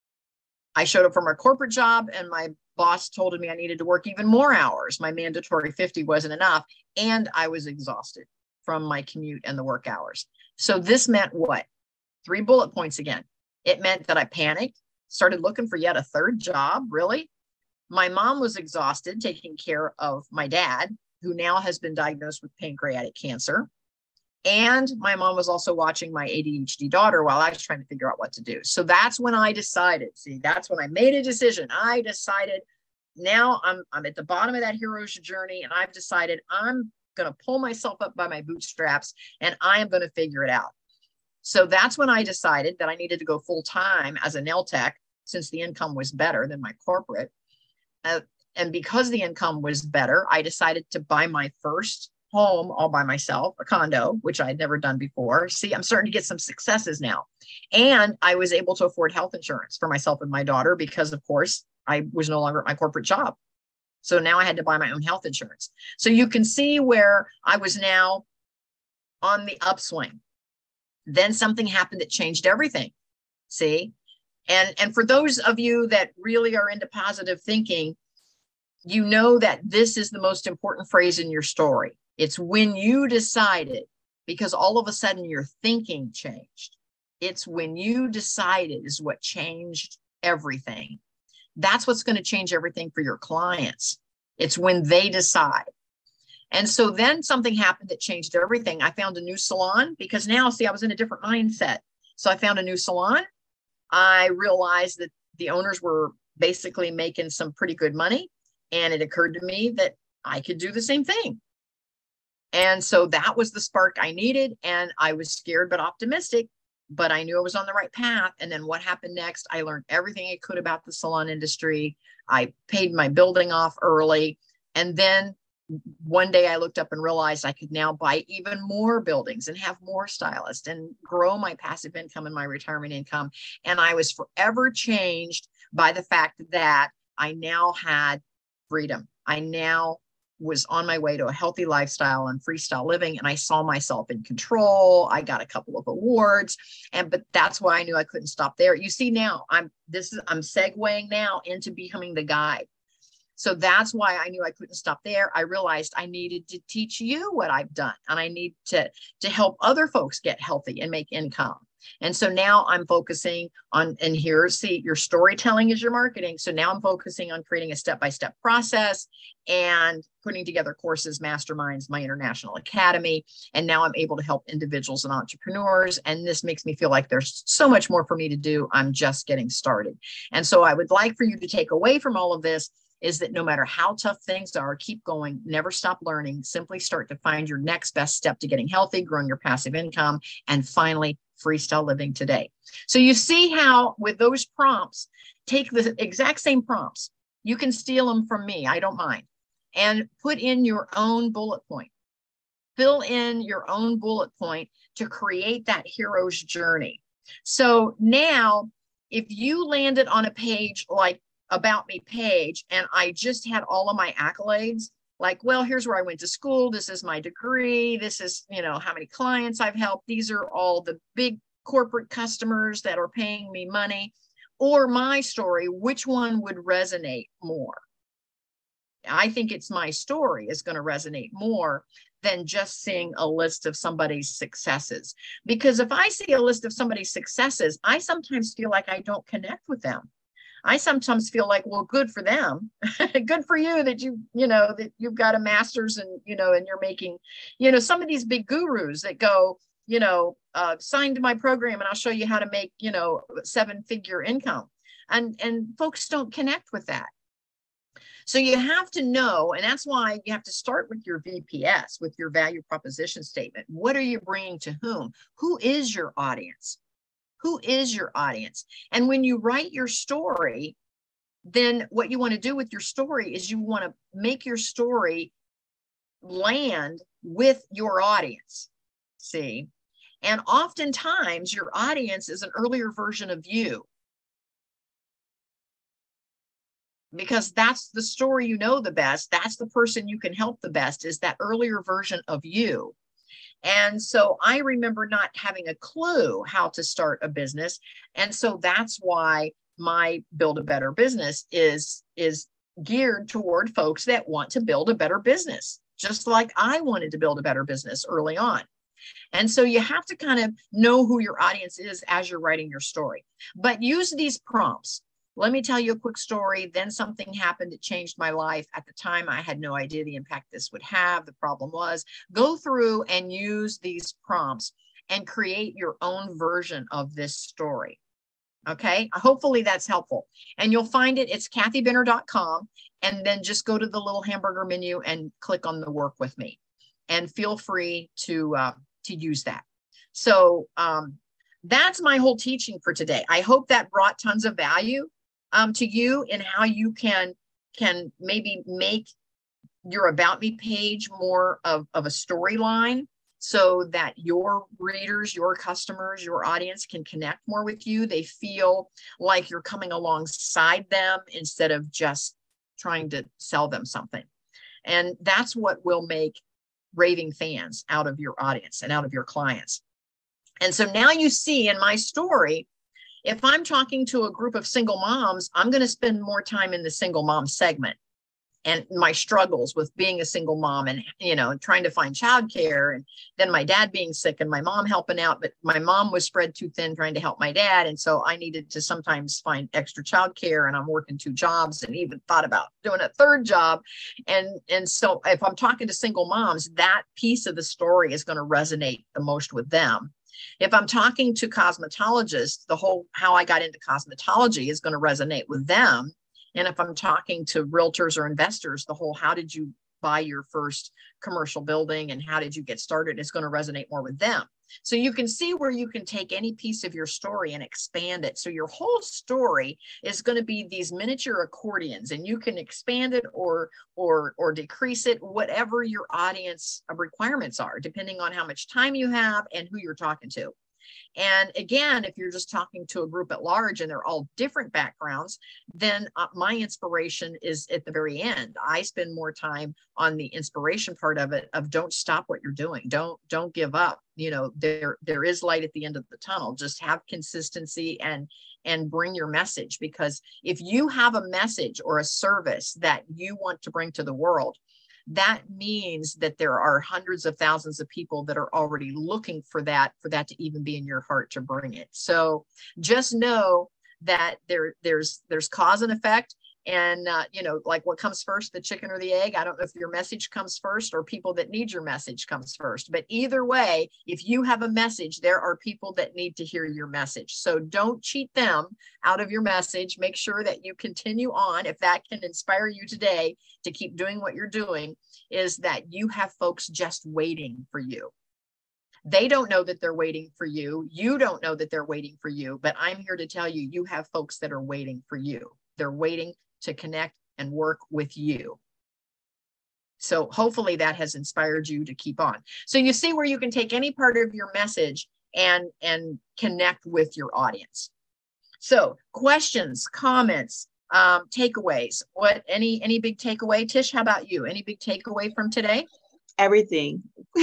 Speaker 1: I showed up for my corporate job and my boss told me I needed to work even more hours. My mandatory fifty wasn't enough. And I was exhausted from my commute and the work hours. So this meant what? Three bullet points again. It meant that I panicked, started looking for yet a third job. Really? My mom was exhausted taking care of my dad, who now has been diagnosed with pancreatic cancer. And my mom was also watching my A D H D daughter while I was trying to figure out what to do. So that's when I decided, see, that's when I made a decision. I decided now I'm, I'm at the bottom of that hero's journey and I've decided I'm going to pull myself up by my bootstraps and I am going to figure it out. So that's when I decided that I needed to go full time as a nail tech since the income was better than my corporate. Uh, and because the income was better, I decided to buy my first home all by myself, a condo, which I had never done before. See, I'm starting to get some successes now. And I was able to afford health insurance for myself and my daughter because, of course, I was no longer at my corporate job. So now I had to buy my own health insurance. So you can see where I was now on the upswing. Then something happened that changed everything. See? And, and for those of you that really are into positive thinking, you know that this is the most important phrase in your story. It's when you decided, because all of a sudden your thinking changed. It's when you decided is what changed everything. That's what's going to change everything for your clients. It's when they decide. And so then something happened that changed everything. I found a new salon because now, see, I was in a different mindset. So I found a new salon. I realized that the owners were basically making some pretty good money. And it occurred to me that I could do the same thing. And so that was the spark I needed. And I was scared, but optimistic, but I knew I was on the right path. And then what happened next? I learned everything I could about the salon industry. I paid my building off early. And then one day I looked up and realized I could now buy even more buildings and have more stylists and grow my passive income and my retirement income. And I was forever changed by the fact that I now had freedom. I now was on my way to a healthy lifestyle and freestyle living. And I saw myself in control. I got a couple of awards. And, but that's why I knew I couldn't stop there. You see, now I'm, this is, I'm segueing now into becoming the guide. So that's why I knew I couldn't stop there. I realized I needed to teach you what I've done. And I need to, to help other folks get healthy and make income. And so now I'm focusing on, and here, see, your storytelling is your marketing. So now I'm focusing on creating a step-by-step process and putting together courses, masterminds, my international academy. And now I'm able to help individuals and entrepreneurs. And this makes me feel like there's so much more for me to do. I'm just getting started. And so I would like for you to take away from all of this is that no matter how tough things are, keep going, never stop learning, simply start to find your next best step to getting healthy, growing your passive income, and finally, freestyle living today. So you see how with those prompts, take the exact same prompts. You can steal them from me, I don't mind, and put in your own bullet point. Fill in your own bullet point to create that hero's journey. So now, if you landed on a page like About Me page, and I just had all of my accolades, like, well, here's where I went to school. This is my degree. This is, you know, how many clients I've helped. These are all the big corporate customers that are paying me money. Or my story, which one would resonate more? I think it's my story is going to resonate more than just seeing a list of somebody's successes. Because if I see a list of somebody's successes, I sometimes feel like I don't connect with them. I sometimes feel like, well, good for them. Good for you that you, you know, that you've got a master's and, you know, and you're making, you know, some of these big gurus that go, you know, uh, sign to my program and I'll show you how to make, you know, seven figure income. And, and folks don't connect with that. So you have to know, and that's why you have to start with your V P S, with your value proposition statement. What are you bringing to whom? Who is your audience? Who is your audience? And when you write your story, then what you want to do with your story is you want to make your story land with your audience. See? And oftentimes your audience is an earlier version of you, because that's the story you know the best. That's the person you can help the best, is that earlier version of you. And so I remember not having a clue how to start a business. And so that's why my Build a Better Business is, is geared toward folks that want to build a better business, just like I wanted to build a better business early on. And so you have to kind of know who your audience is as you're writing your story. But use these prompts. Let me tell you a quick story. Then something happened that changed my life. At the time, I had no idea the impact this would have. The problem was, go through and use these prompts and create your own version of this story. Okay, hopefully that's helpful. And you'll find it, it's Kathy Benner dot com. And then just go to the little hamburger menu and click on the work with me. And feel free to, uh, to use that. So um, that's my whole teaching for today. I hope that brought tons of value Um, to you in how you can can maybe make your About Me page more of, of a storyline, so that your readers, your customers, your audience can connect more with you. They feel like you're coming alongside them instead of just trying to sell them something. And that's what will make raving fans out of your audience and out of your clients. And so now you see in my story, if I'm talking to a group of single moms, I'm going to spend more time in the single mom segment and my struggles with being a single mom and, you know, trying to find childcare, and then my dad being sick and my mom helping out. But my mom was spread too thin trying to help my dad. And so I needed to sometimes find extra childcare, and I'm working two jobs and even thought about doing a third job. And, and so if I'm talking to single moms, that piece of the story is going to resonate the most with them. If I'm talking to cosmetologists, the whole how I got into cosmetology is going to resonate with them. And if I'm talking to realtors or investors, the whole how did you buy your first commercial building and how did you get started is going to resonate more with them. So you can see where you can take any piece of your story and expand it. So your whole story is going to be these miniature accordions, and you can expand it or or or decrease it, whatever your audience requirements are, depending on how much time you have and who you're talking to. And again, if you're just talking to a group at large and they're all different backgrounds, then uh, my inspiration is at the very end. I spend more time on the inspiration part of it, of don't stop what you're doing. Don't, don't give up. You know, there, there is light at the end of the tunnel. Just have consistency and, and bring your message, because if you have a message or a service that you want to bring to the world, that means that there are hundreds of thousands of people that are already looking for that, for that to even be in your heart to bring it. So just know that there, there's, there's cause and effect. And, uh, you know, like what comes first, the chicken or the egg? I don't know if your message comes first or people that need your message comes first. But either way, if you have a message, there are people that need to hear your message. So don't cheat them out of your message. Make sure that you continue on. If that can inspire you today to keep doing what you're doing, is that you have folks just waiting for you. They don't know that they're waiting for you. You don't know that they're waiting for you. But I'm here to tell you, you have folks that are waiting for you. They're waiting to connect and work with you. So hopefully that has inspired you to keep on. So you see where you can take any part of your message and, and connect with your audience. So questions, comments, um, takeaways, what, any, any big takeaway? Tish, how about you? Any big takeaway from today?
Speaker 2: Everything.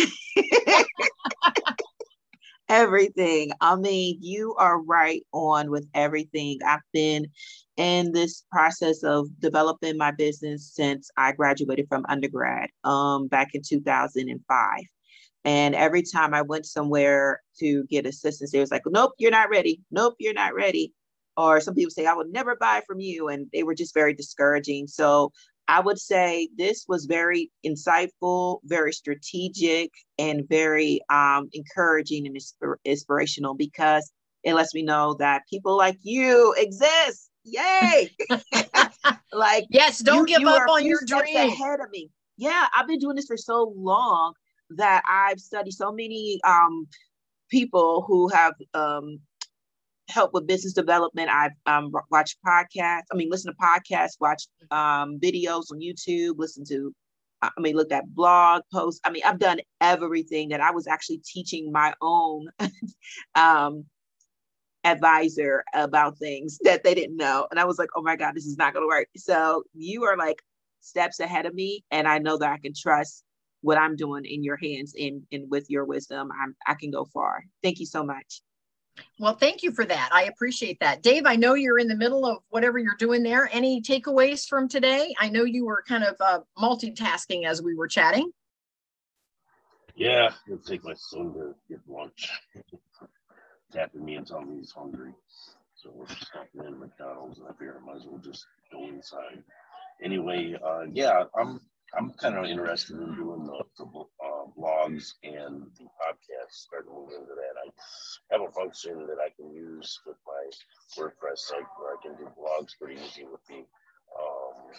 Speaker 2: Everything. I mean, you are right on with everything. I've been in this process of developing my business since I graduated from undergrad um, back in two thousand five. And every time I went somewhere to get assistance, they was like, nope, you're not ready. Nope, you're not ready. Or some people say, I will never buy from you. And they were just very discouraging. So I would say this was very insightful, very strategic, and very um, encouraging and inspir- inspirational, because it lets me know that people like you exist. Yay! Like,
Speaker 1: yes, don't
Speaker 2: you,
Speaker 1: give
Speaker 2: you
Speaker 1: up
Speaker 2: are
Speaker 1: on your dream.
Speaker 2: Ahead of me. Yeah, I've been doing this for so long that I've studied so many um, people who have um, help with business development. I've um, watched podcasts. I mean, listen to podcasts, watched um, videos on YouTube, listen to, I mean, looked at blog posts. I mean, I've done everything that I was actually teaching my own um, advisor about things that they didn't know. And I was like, oh my God, this is not going to work. So you are like steps ahead of me. And I know that I can trust what I'm doing in your hands, and, and with your wisdom, I'm, I can go far. Thank you so much.
Speaker 1: Well, thank you for that. I appreciate that. Dave, I know you're in the middle of whatever you're doing there. Any takeaways from today? I know you were kind of uh, multitasking as we were chatting.
Speaker 3: Yeah, I'll take my son to get lunch. Tapping me and telling me he's hungry. So we're just stopping in McDonald's, and I figured I might as well just go inside. Anyway, uh, yeah, I'm I'm kind of interested in doing the, the uh, blogs and the podcasts, starting to move into that. I have a function that I can use with my WordPress site where I can do blogs pretty easy with the um,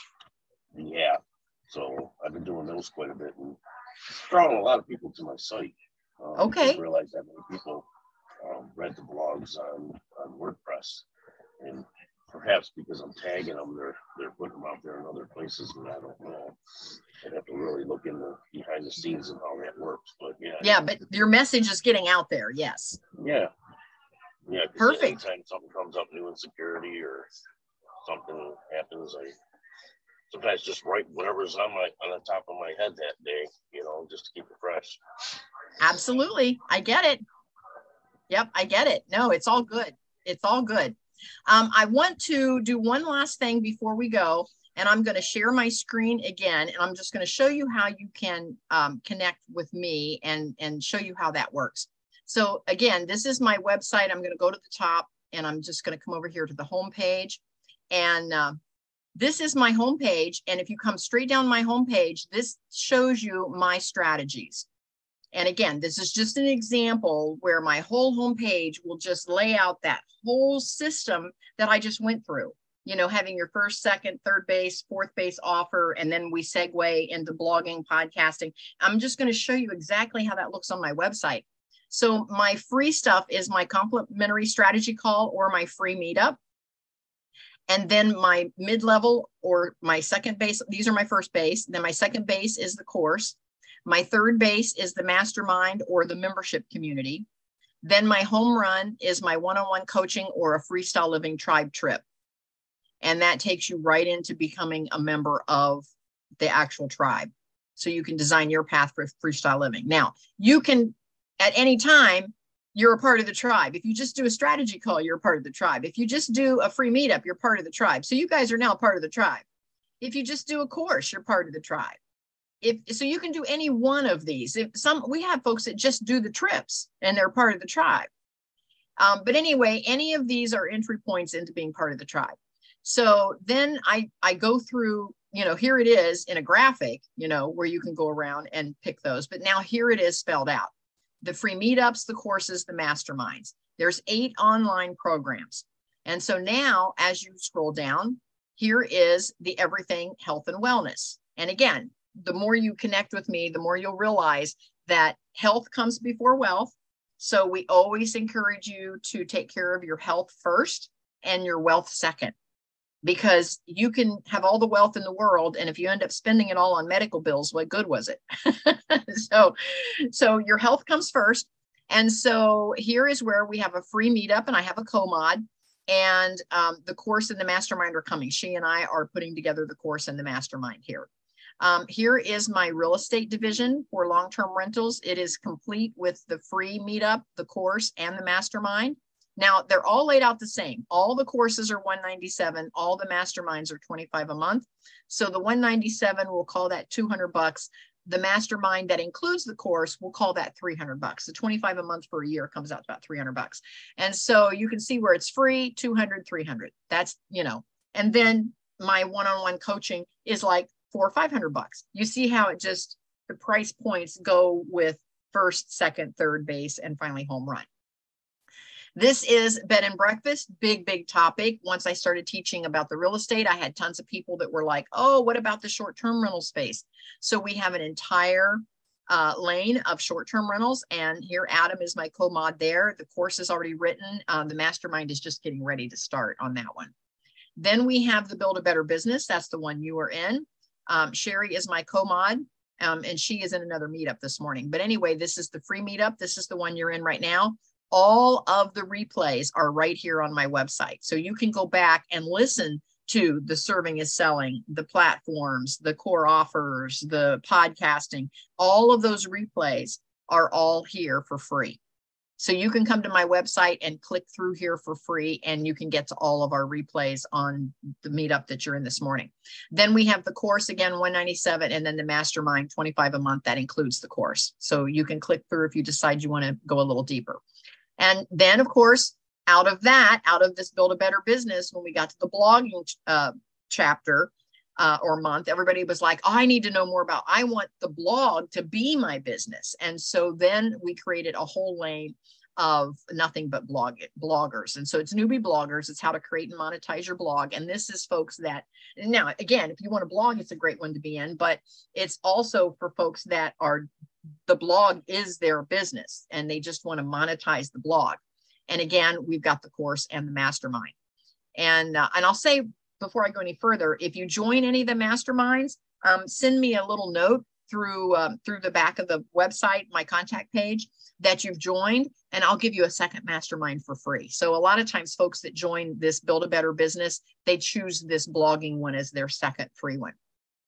Speaker 3: the app. So I've been doing those quite a bit and drawing a lot of people to my site. Um,
Speaker 1: Okay.
Speaker 3: I didn't realize that many people um, read the blogs on, on WordPress, and perhaps because I'm tagging them, they're they're putting them out there in other places, and I don't know. I'd have to really look into behind the scenes of how that works. But yeah.
Speaker 1: Yeah, but your message is getting out there. Yes.
Speaker 3: Yeah. Yeah.
Speaker 1: Perfect.
Speaker 3: Anytime something comes up, new insecurity or something happens, I sometimes just write whatever's on my on the top of my head that day, you know, just to keep it fresh.
Speaker 1: Absolutely. I get it. Yep, I get it. No, it's all good. It's all good. Um, I want to do one last thing before we go, and I'm going to share my screen again, and I'm just going to show you how you can um, connect with me and, and show you how that works. So again, this is my website. I'm going to go to the top, and I'm just going to come over here to the home page. And uh, this is my home page. And if you come straight down my home page, this shows you my strategies. And again, this is just an example where my whole homepage will just lay out that whole system that I just went through. You know, having your first, second, third base, fourth base offer, and then we segue into blogging, podcasting. I'm just going to show you exactly how that looks on my website. So my free stuff is my complimentary strategy call or my free meetup. And then my mid-level or my second base, these are my first base. Then my second base is the course. My third base is the mastermind or the membership community. Then my home run is my one-on-one coaching or a freestyle living tribe trip. And that takes you right into becoming a member of the actual tribe. So you can design your path for freestyle living. Now, you can, at any time, you're a part of the tribe. If you just do a strategy call, you're a part of the tribe. If you just do a free meetup, you're part of the tribe. So you guys are now part of the tribe. If you just do a course, you're part of the tribe. if so, you can do any one of these. If some, we have folks that just do the trips and they're part of the tribe. Um, but anyway, any of these are entry points into being part of the tribe. So then I, I go through, you know, here it is in a graphic, you know, where you can go around and pick those. But now here it is spelled out. The free meetups, the courses, the masterminds. There's eight online programs. And so now as you scroll down, here is the everything health and wellness. And again, the more you connect with me, the more you'll realize that health comes before wealth. So we always encourage you to take care of your health first and your wealth second, because you can have all the wealth in the world, and if you end up spending it all on medical bills, what good was it? so, so your health comes first. And so here is where we have a free meetup, and I have a co-mod, and um, the course and the mastermind are coming. She and I are putting together the course and the mastermind here. Um, here is my real estate division for long-term rentals. It is complete with the free meetup, the course, and the mastermind. Now they're all laid out the same. All the courses are one ninety-seven. All the masterminds are twenty-five a month. So the one ninety-seven, we'll call that two hundred bucks. The mastermind that includes the course, we'll call that three hundred bucks. The twenty-five a month for a year comes out to about three hundred bucks. And so you can see where it's free, two hundred, three hundred. That's, you know, and then my one-on-one coaching is like four or five hundred bucks. You see how it just, the price points go with first, second, third base, and finally home run. This is bed and breakfast, big, big topic. Once I started teaching about the real estate, I had tons of people that were like, oh, what about the short-term rental space? So we have an entire uh, lane of short-term rentals. And here, Adam is my co-mod there. The course is already written. Uh, the mastermind is just getting ready to start on that one. Then we have the Build a Better Business. That's the one you are in. Um, Sherry is my co-mod, um, and she is in another meetup this morning. But anyway, this is the free meetup. This is the one you're in right now. All of the replays are right here on my website. So you can go back and listen to the Serving is Selling, the platforms, the core offers, the podcasting. All of those replays are all here for free. So you can come to my website and click through here for free, and you can get to all of our replays on the meetup that you're in this morning. Then we have the course, again, one ninety-seven, and then the mastermind, twenty-five a month. That includes the course. So you can click through if you decide you want to go a little deeper. And then, of course, out of that, out of this Build a Better Business, when we got to the blogging uh, chapter uh, or month, everybody was like, oh, I need to know more about, I want the blog to be my business. And so then we created a whole lane of nothing but blog bloggers. And so it's newbie bloggers. It's how to create and monetize your blog. And this is folks that, now, again, if you want to blog, it's a great one to be in, but it's also for folks that are, the blog is their business and they just want to monetize the blog. And again, we've got the course and the mastermind. And, uh, and I'll say before I go any further, if you join any of the masterminds, um, send me a little note through, um, through the back of the website, my contact page, that you've joined, and I'll give you a second mastermind for free. So a lot of times folks that join this Build a Better Business, they choose this blogging one as their second free one.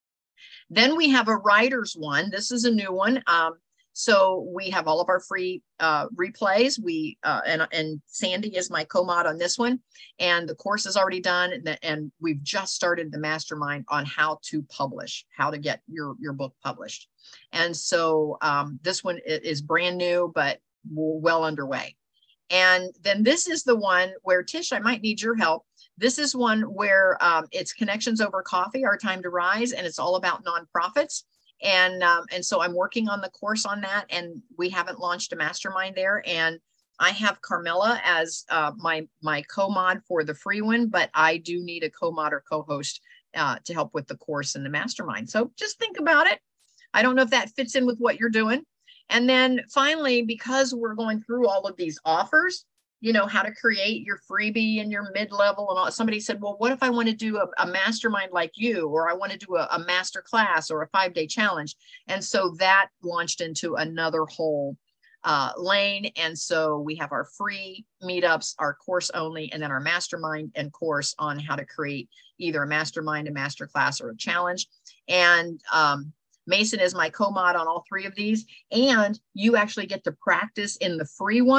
Speaker 1: Then we have a writer's one. This is a new one. Um, so we have all of our free uh, replays. We uh, and, and Sandy is my co-mod on this one. And the course is already done. And, the, and we've just started the mastermind on how to publish, how to get your, your book published. And so um, this one is brand new, but we're well underway. And then this is the one where, Tish, I might need your help. This is one where um, it's Connections Over Coffee, Our Time to Rise, and it's all about nonprofits. And, um, and so I'm working on the course on that, and we haven't launched a mastermind there. And I have Carmela as uh, my, my co-mod for the free one, but I do need a co-mod or co-host uh, to help with the course and the mastermind. So just think about it. I don't know if that fits in with what you're doing. And then finally, because we're going through all of these offers, you know, how to create your freebie and your mid-level and all. Somebody said, well, what if I want to do a, a mastermind like you, or I want to do a, a master class or a five-day challenge? And so that launched into another whole uh, lane. And so we have our free meetups, our course only, and then our mastermind and course on how to create either a mastermind, a master class, or a challenge. And um, Mason is my co-mod on all three of these. And you actually get to practice in the free one.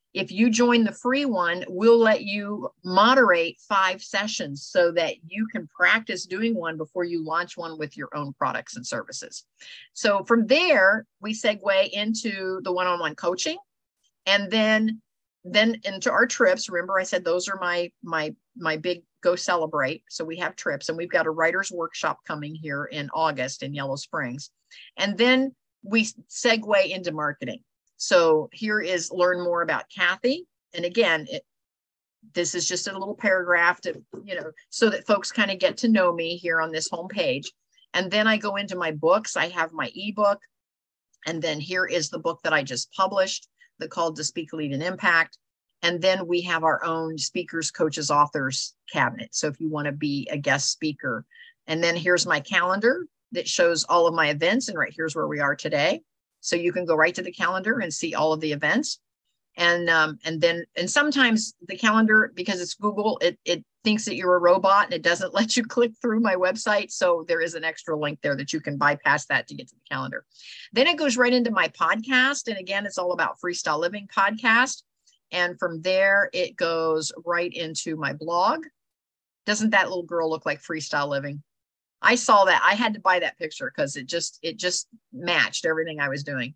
Speaker 1: If you join the free one, we'll let you moderate five sessions so that you can practice doing one before you launch one with your own products and services. So from there, we segue into the one-on-one coaching, and then then into our trips. Remember, I said those are my my my big go celebrate. So we have trips, and we've got a writer's workshop coming here in August in Yellow Springs. And then we segue into marketing. So here is learn more about Kathy. And again, it, this is just a little paragraph to, you know, so that folks kind of get to know me here on this homepage. And then I go into my books. I have my ebook. And then here is the book that I just published, the called To Speak, Lead, and Impact. And then we have our own speakers, coaches, authors cabinet. So if you want to be a guest speaker, and then here's my calendar that shows all of my events. And right here's where we are today. So you can go right to the calendar and see all of the events. And um, and then, and sometimes the calendar, because it's Google, it, it thinks that you're a robot and it doesn't let you click through my website. So there is an extra link there that you can bypass that to get to the calendar. Then it goes right into my podcast. And again, it's all about Freestyle Living podcast. And from there, it goes right into my blog. Doesn't that little girl look like Freestyle Living? I saw that. I had to buy that picture because it just, it just matched everything I was doing.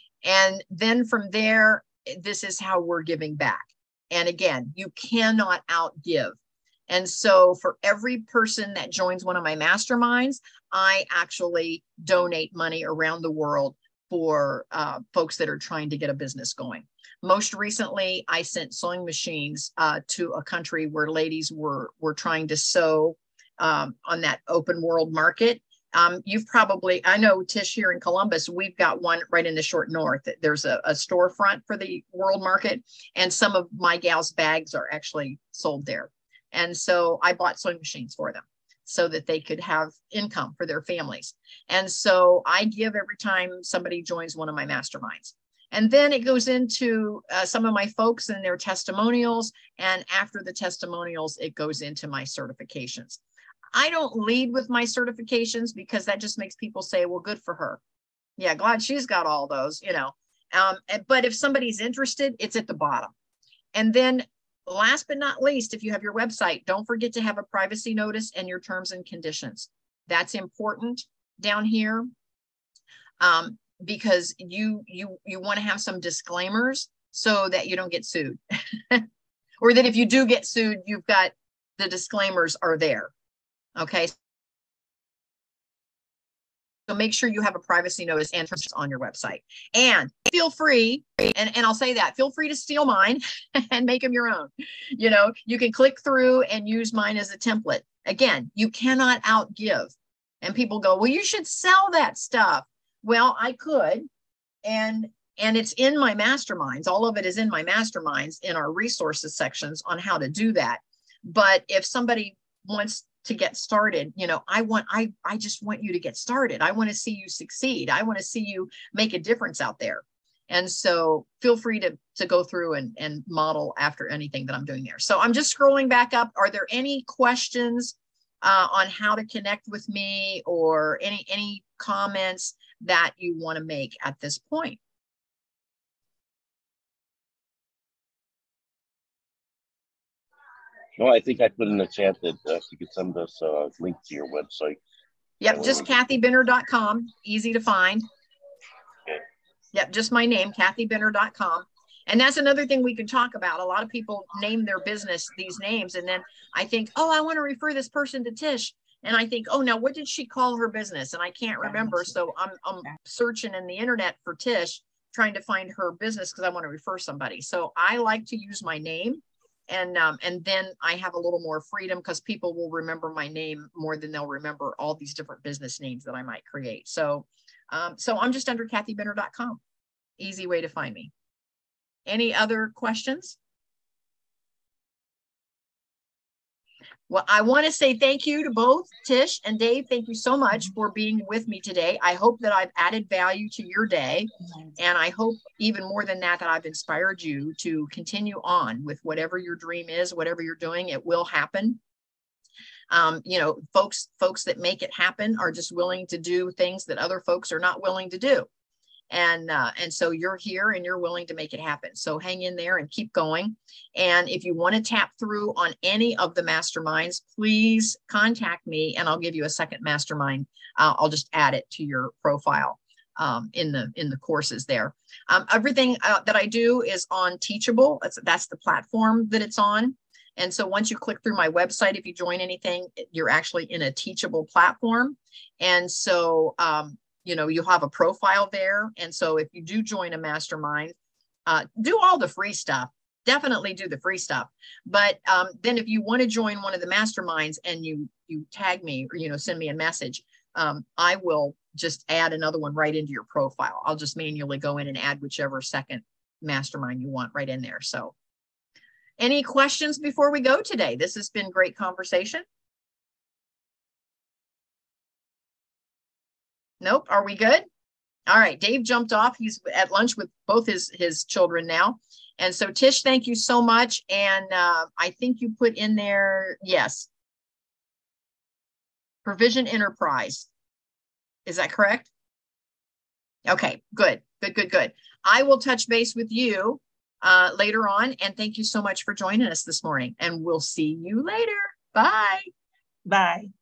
Speaker 1: And then from there, this is how we're giving back. And again, you cannot outgive. And so for every person that joins one of my masterminds, I actually donate money around the world for uh, folks that are trying to get a business going. Most recently, I sent sewing machines uh, to a country where ladies were, were trying to sew um, on that open world market. Um, you've probably, I know Tish here in Columbus, we've got one right in the short north. There's a, a storefront for the world market, and some of my gals' bags are actually sold there. And so I bought sewing machines for them so that they could have income for their families. And so I give every time somebody joins one of my masterminds. And then it goes into uh, some of my folks and their testimonials. And after the testimonials, it goes into my certifications. I don't lead with my certifications because that just makes people say, well, good for her. Yeah, glad she's got all those, you know. Um, but if somebody's interested, it's at the bottom. And then last but not least, if you have your website, don't forget to have a privacy notice and your terms and conditions. That's important down here um, because you, you, you want to have some disclaimers so that you don't get sued. Or that if you do get sued, you've got the disclaimers are there. Okay. So make sure you have a privacy notice and terms on your website. And feel free, and, and I'll say that, feel free to steal mine and make them your own. You know, you can click through and use mine as a template. Again, you cannot outgive. And people go, well, you should sell that stuff. Well, I could. And, and it's in my masterminds. All of it is in my masterminds in our resources sections on how to do that. But if somebody wants to get started, you know, I want, I, I just want you to get started. I want to see you succeed. I want to see you make a difference out there. And so feel free to, to go through and, and model after anything that I'm doing there. So I'm just scrolling back up. Are there any questions uh, on how to connect with me or any, any comments that you want to make at this point?
Speaker 3: No, I think I put in the chat that uh, you could send us a uh, link to your website.
Speaker 1: Yep, just Kathy Benner dot com. Easy to find. Okay. Yep, just my name, Kathy Benner dot com. And that's another thing we can talk about. A lot of people name their business these names. And then I think, oh, I want to refer this person to Tish. And I think, oh, now what did she call her business? And I can't remember. So I'm, I'm searching in the internet for Tish, trying to find her business because I want to refer somebody. So I like to use my name. And, um, and then I have a little more freedom because people will remember my name more than they'll remember all these different business names that I might create. So, um, so I'm just under Kathy Benner dot com. Easy way to find me. Any other questions? Well, I want to say thank you to both Tish and Dave. Thank you so much for being with me today. I hope that I've added value to your day. And I hope even more than that, that I've inspired you to continue on with whatever your dream is, whatever you're doing, it will happen. Um, you know, folks, folks that make it happen are just willing to do things that other folks are not willing to do. And, uh, and so you're here and you're willing to make it happen. So hang in there and keep going. And if you want to tap through on any of the masterminds, please contact me and I'll give you a second mastermind. Uh, I'll just add it to your profile um, in the in the courses there. Um, everything uh, that I do is on Teachable. That's, that's the platform that it's on. And so once you click through my website, if you join anything, you're actually in a Teachable platform. And so, um, you know, you'll have a profile there. And so if you do join a mastermind, uh, do all the free stuff. Definitely do the free stuff. But um, then if you want to join one of the masterminds and you you tag me or, you know, send me a message, um, I will just add another one right into your profile. I'll just manually go in and add whichever second mastermind you want right in there. So any questions before we go today? This has been great conversation. Nope. Are we good? All right. Dave jumped off. He's at lunch with both his, his children now. And so Tish, thank you so much. And uh, I think you put in there, yes, Provision Enterprise. Is that correct? Okay, good, good, good, good. I will touch base with you uh, later on. And thank you so much for joining us this morning. And we'll see you later. Bye.
Speaker 2: Bye.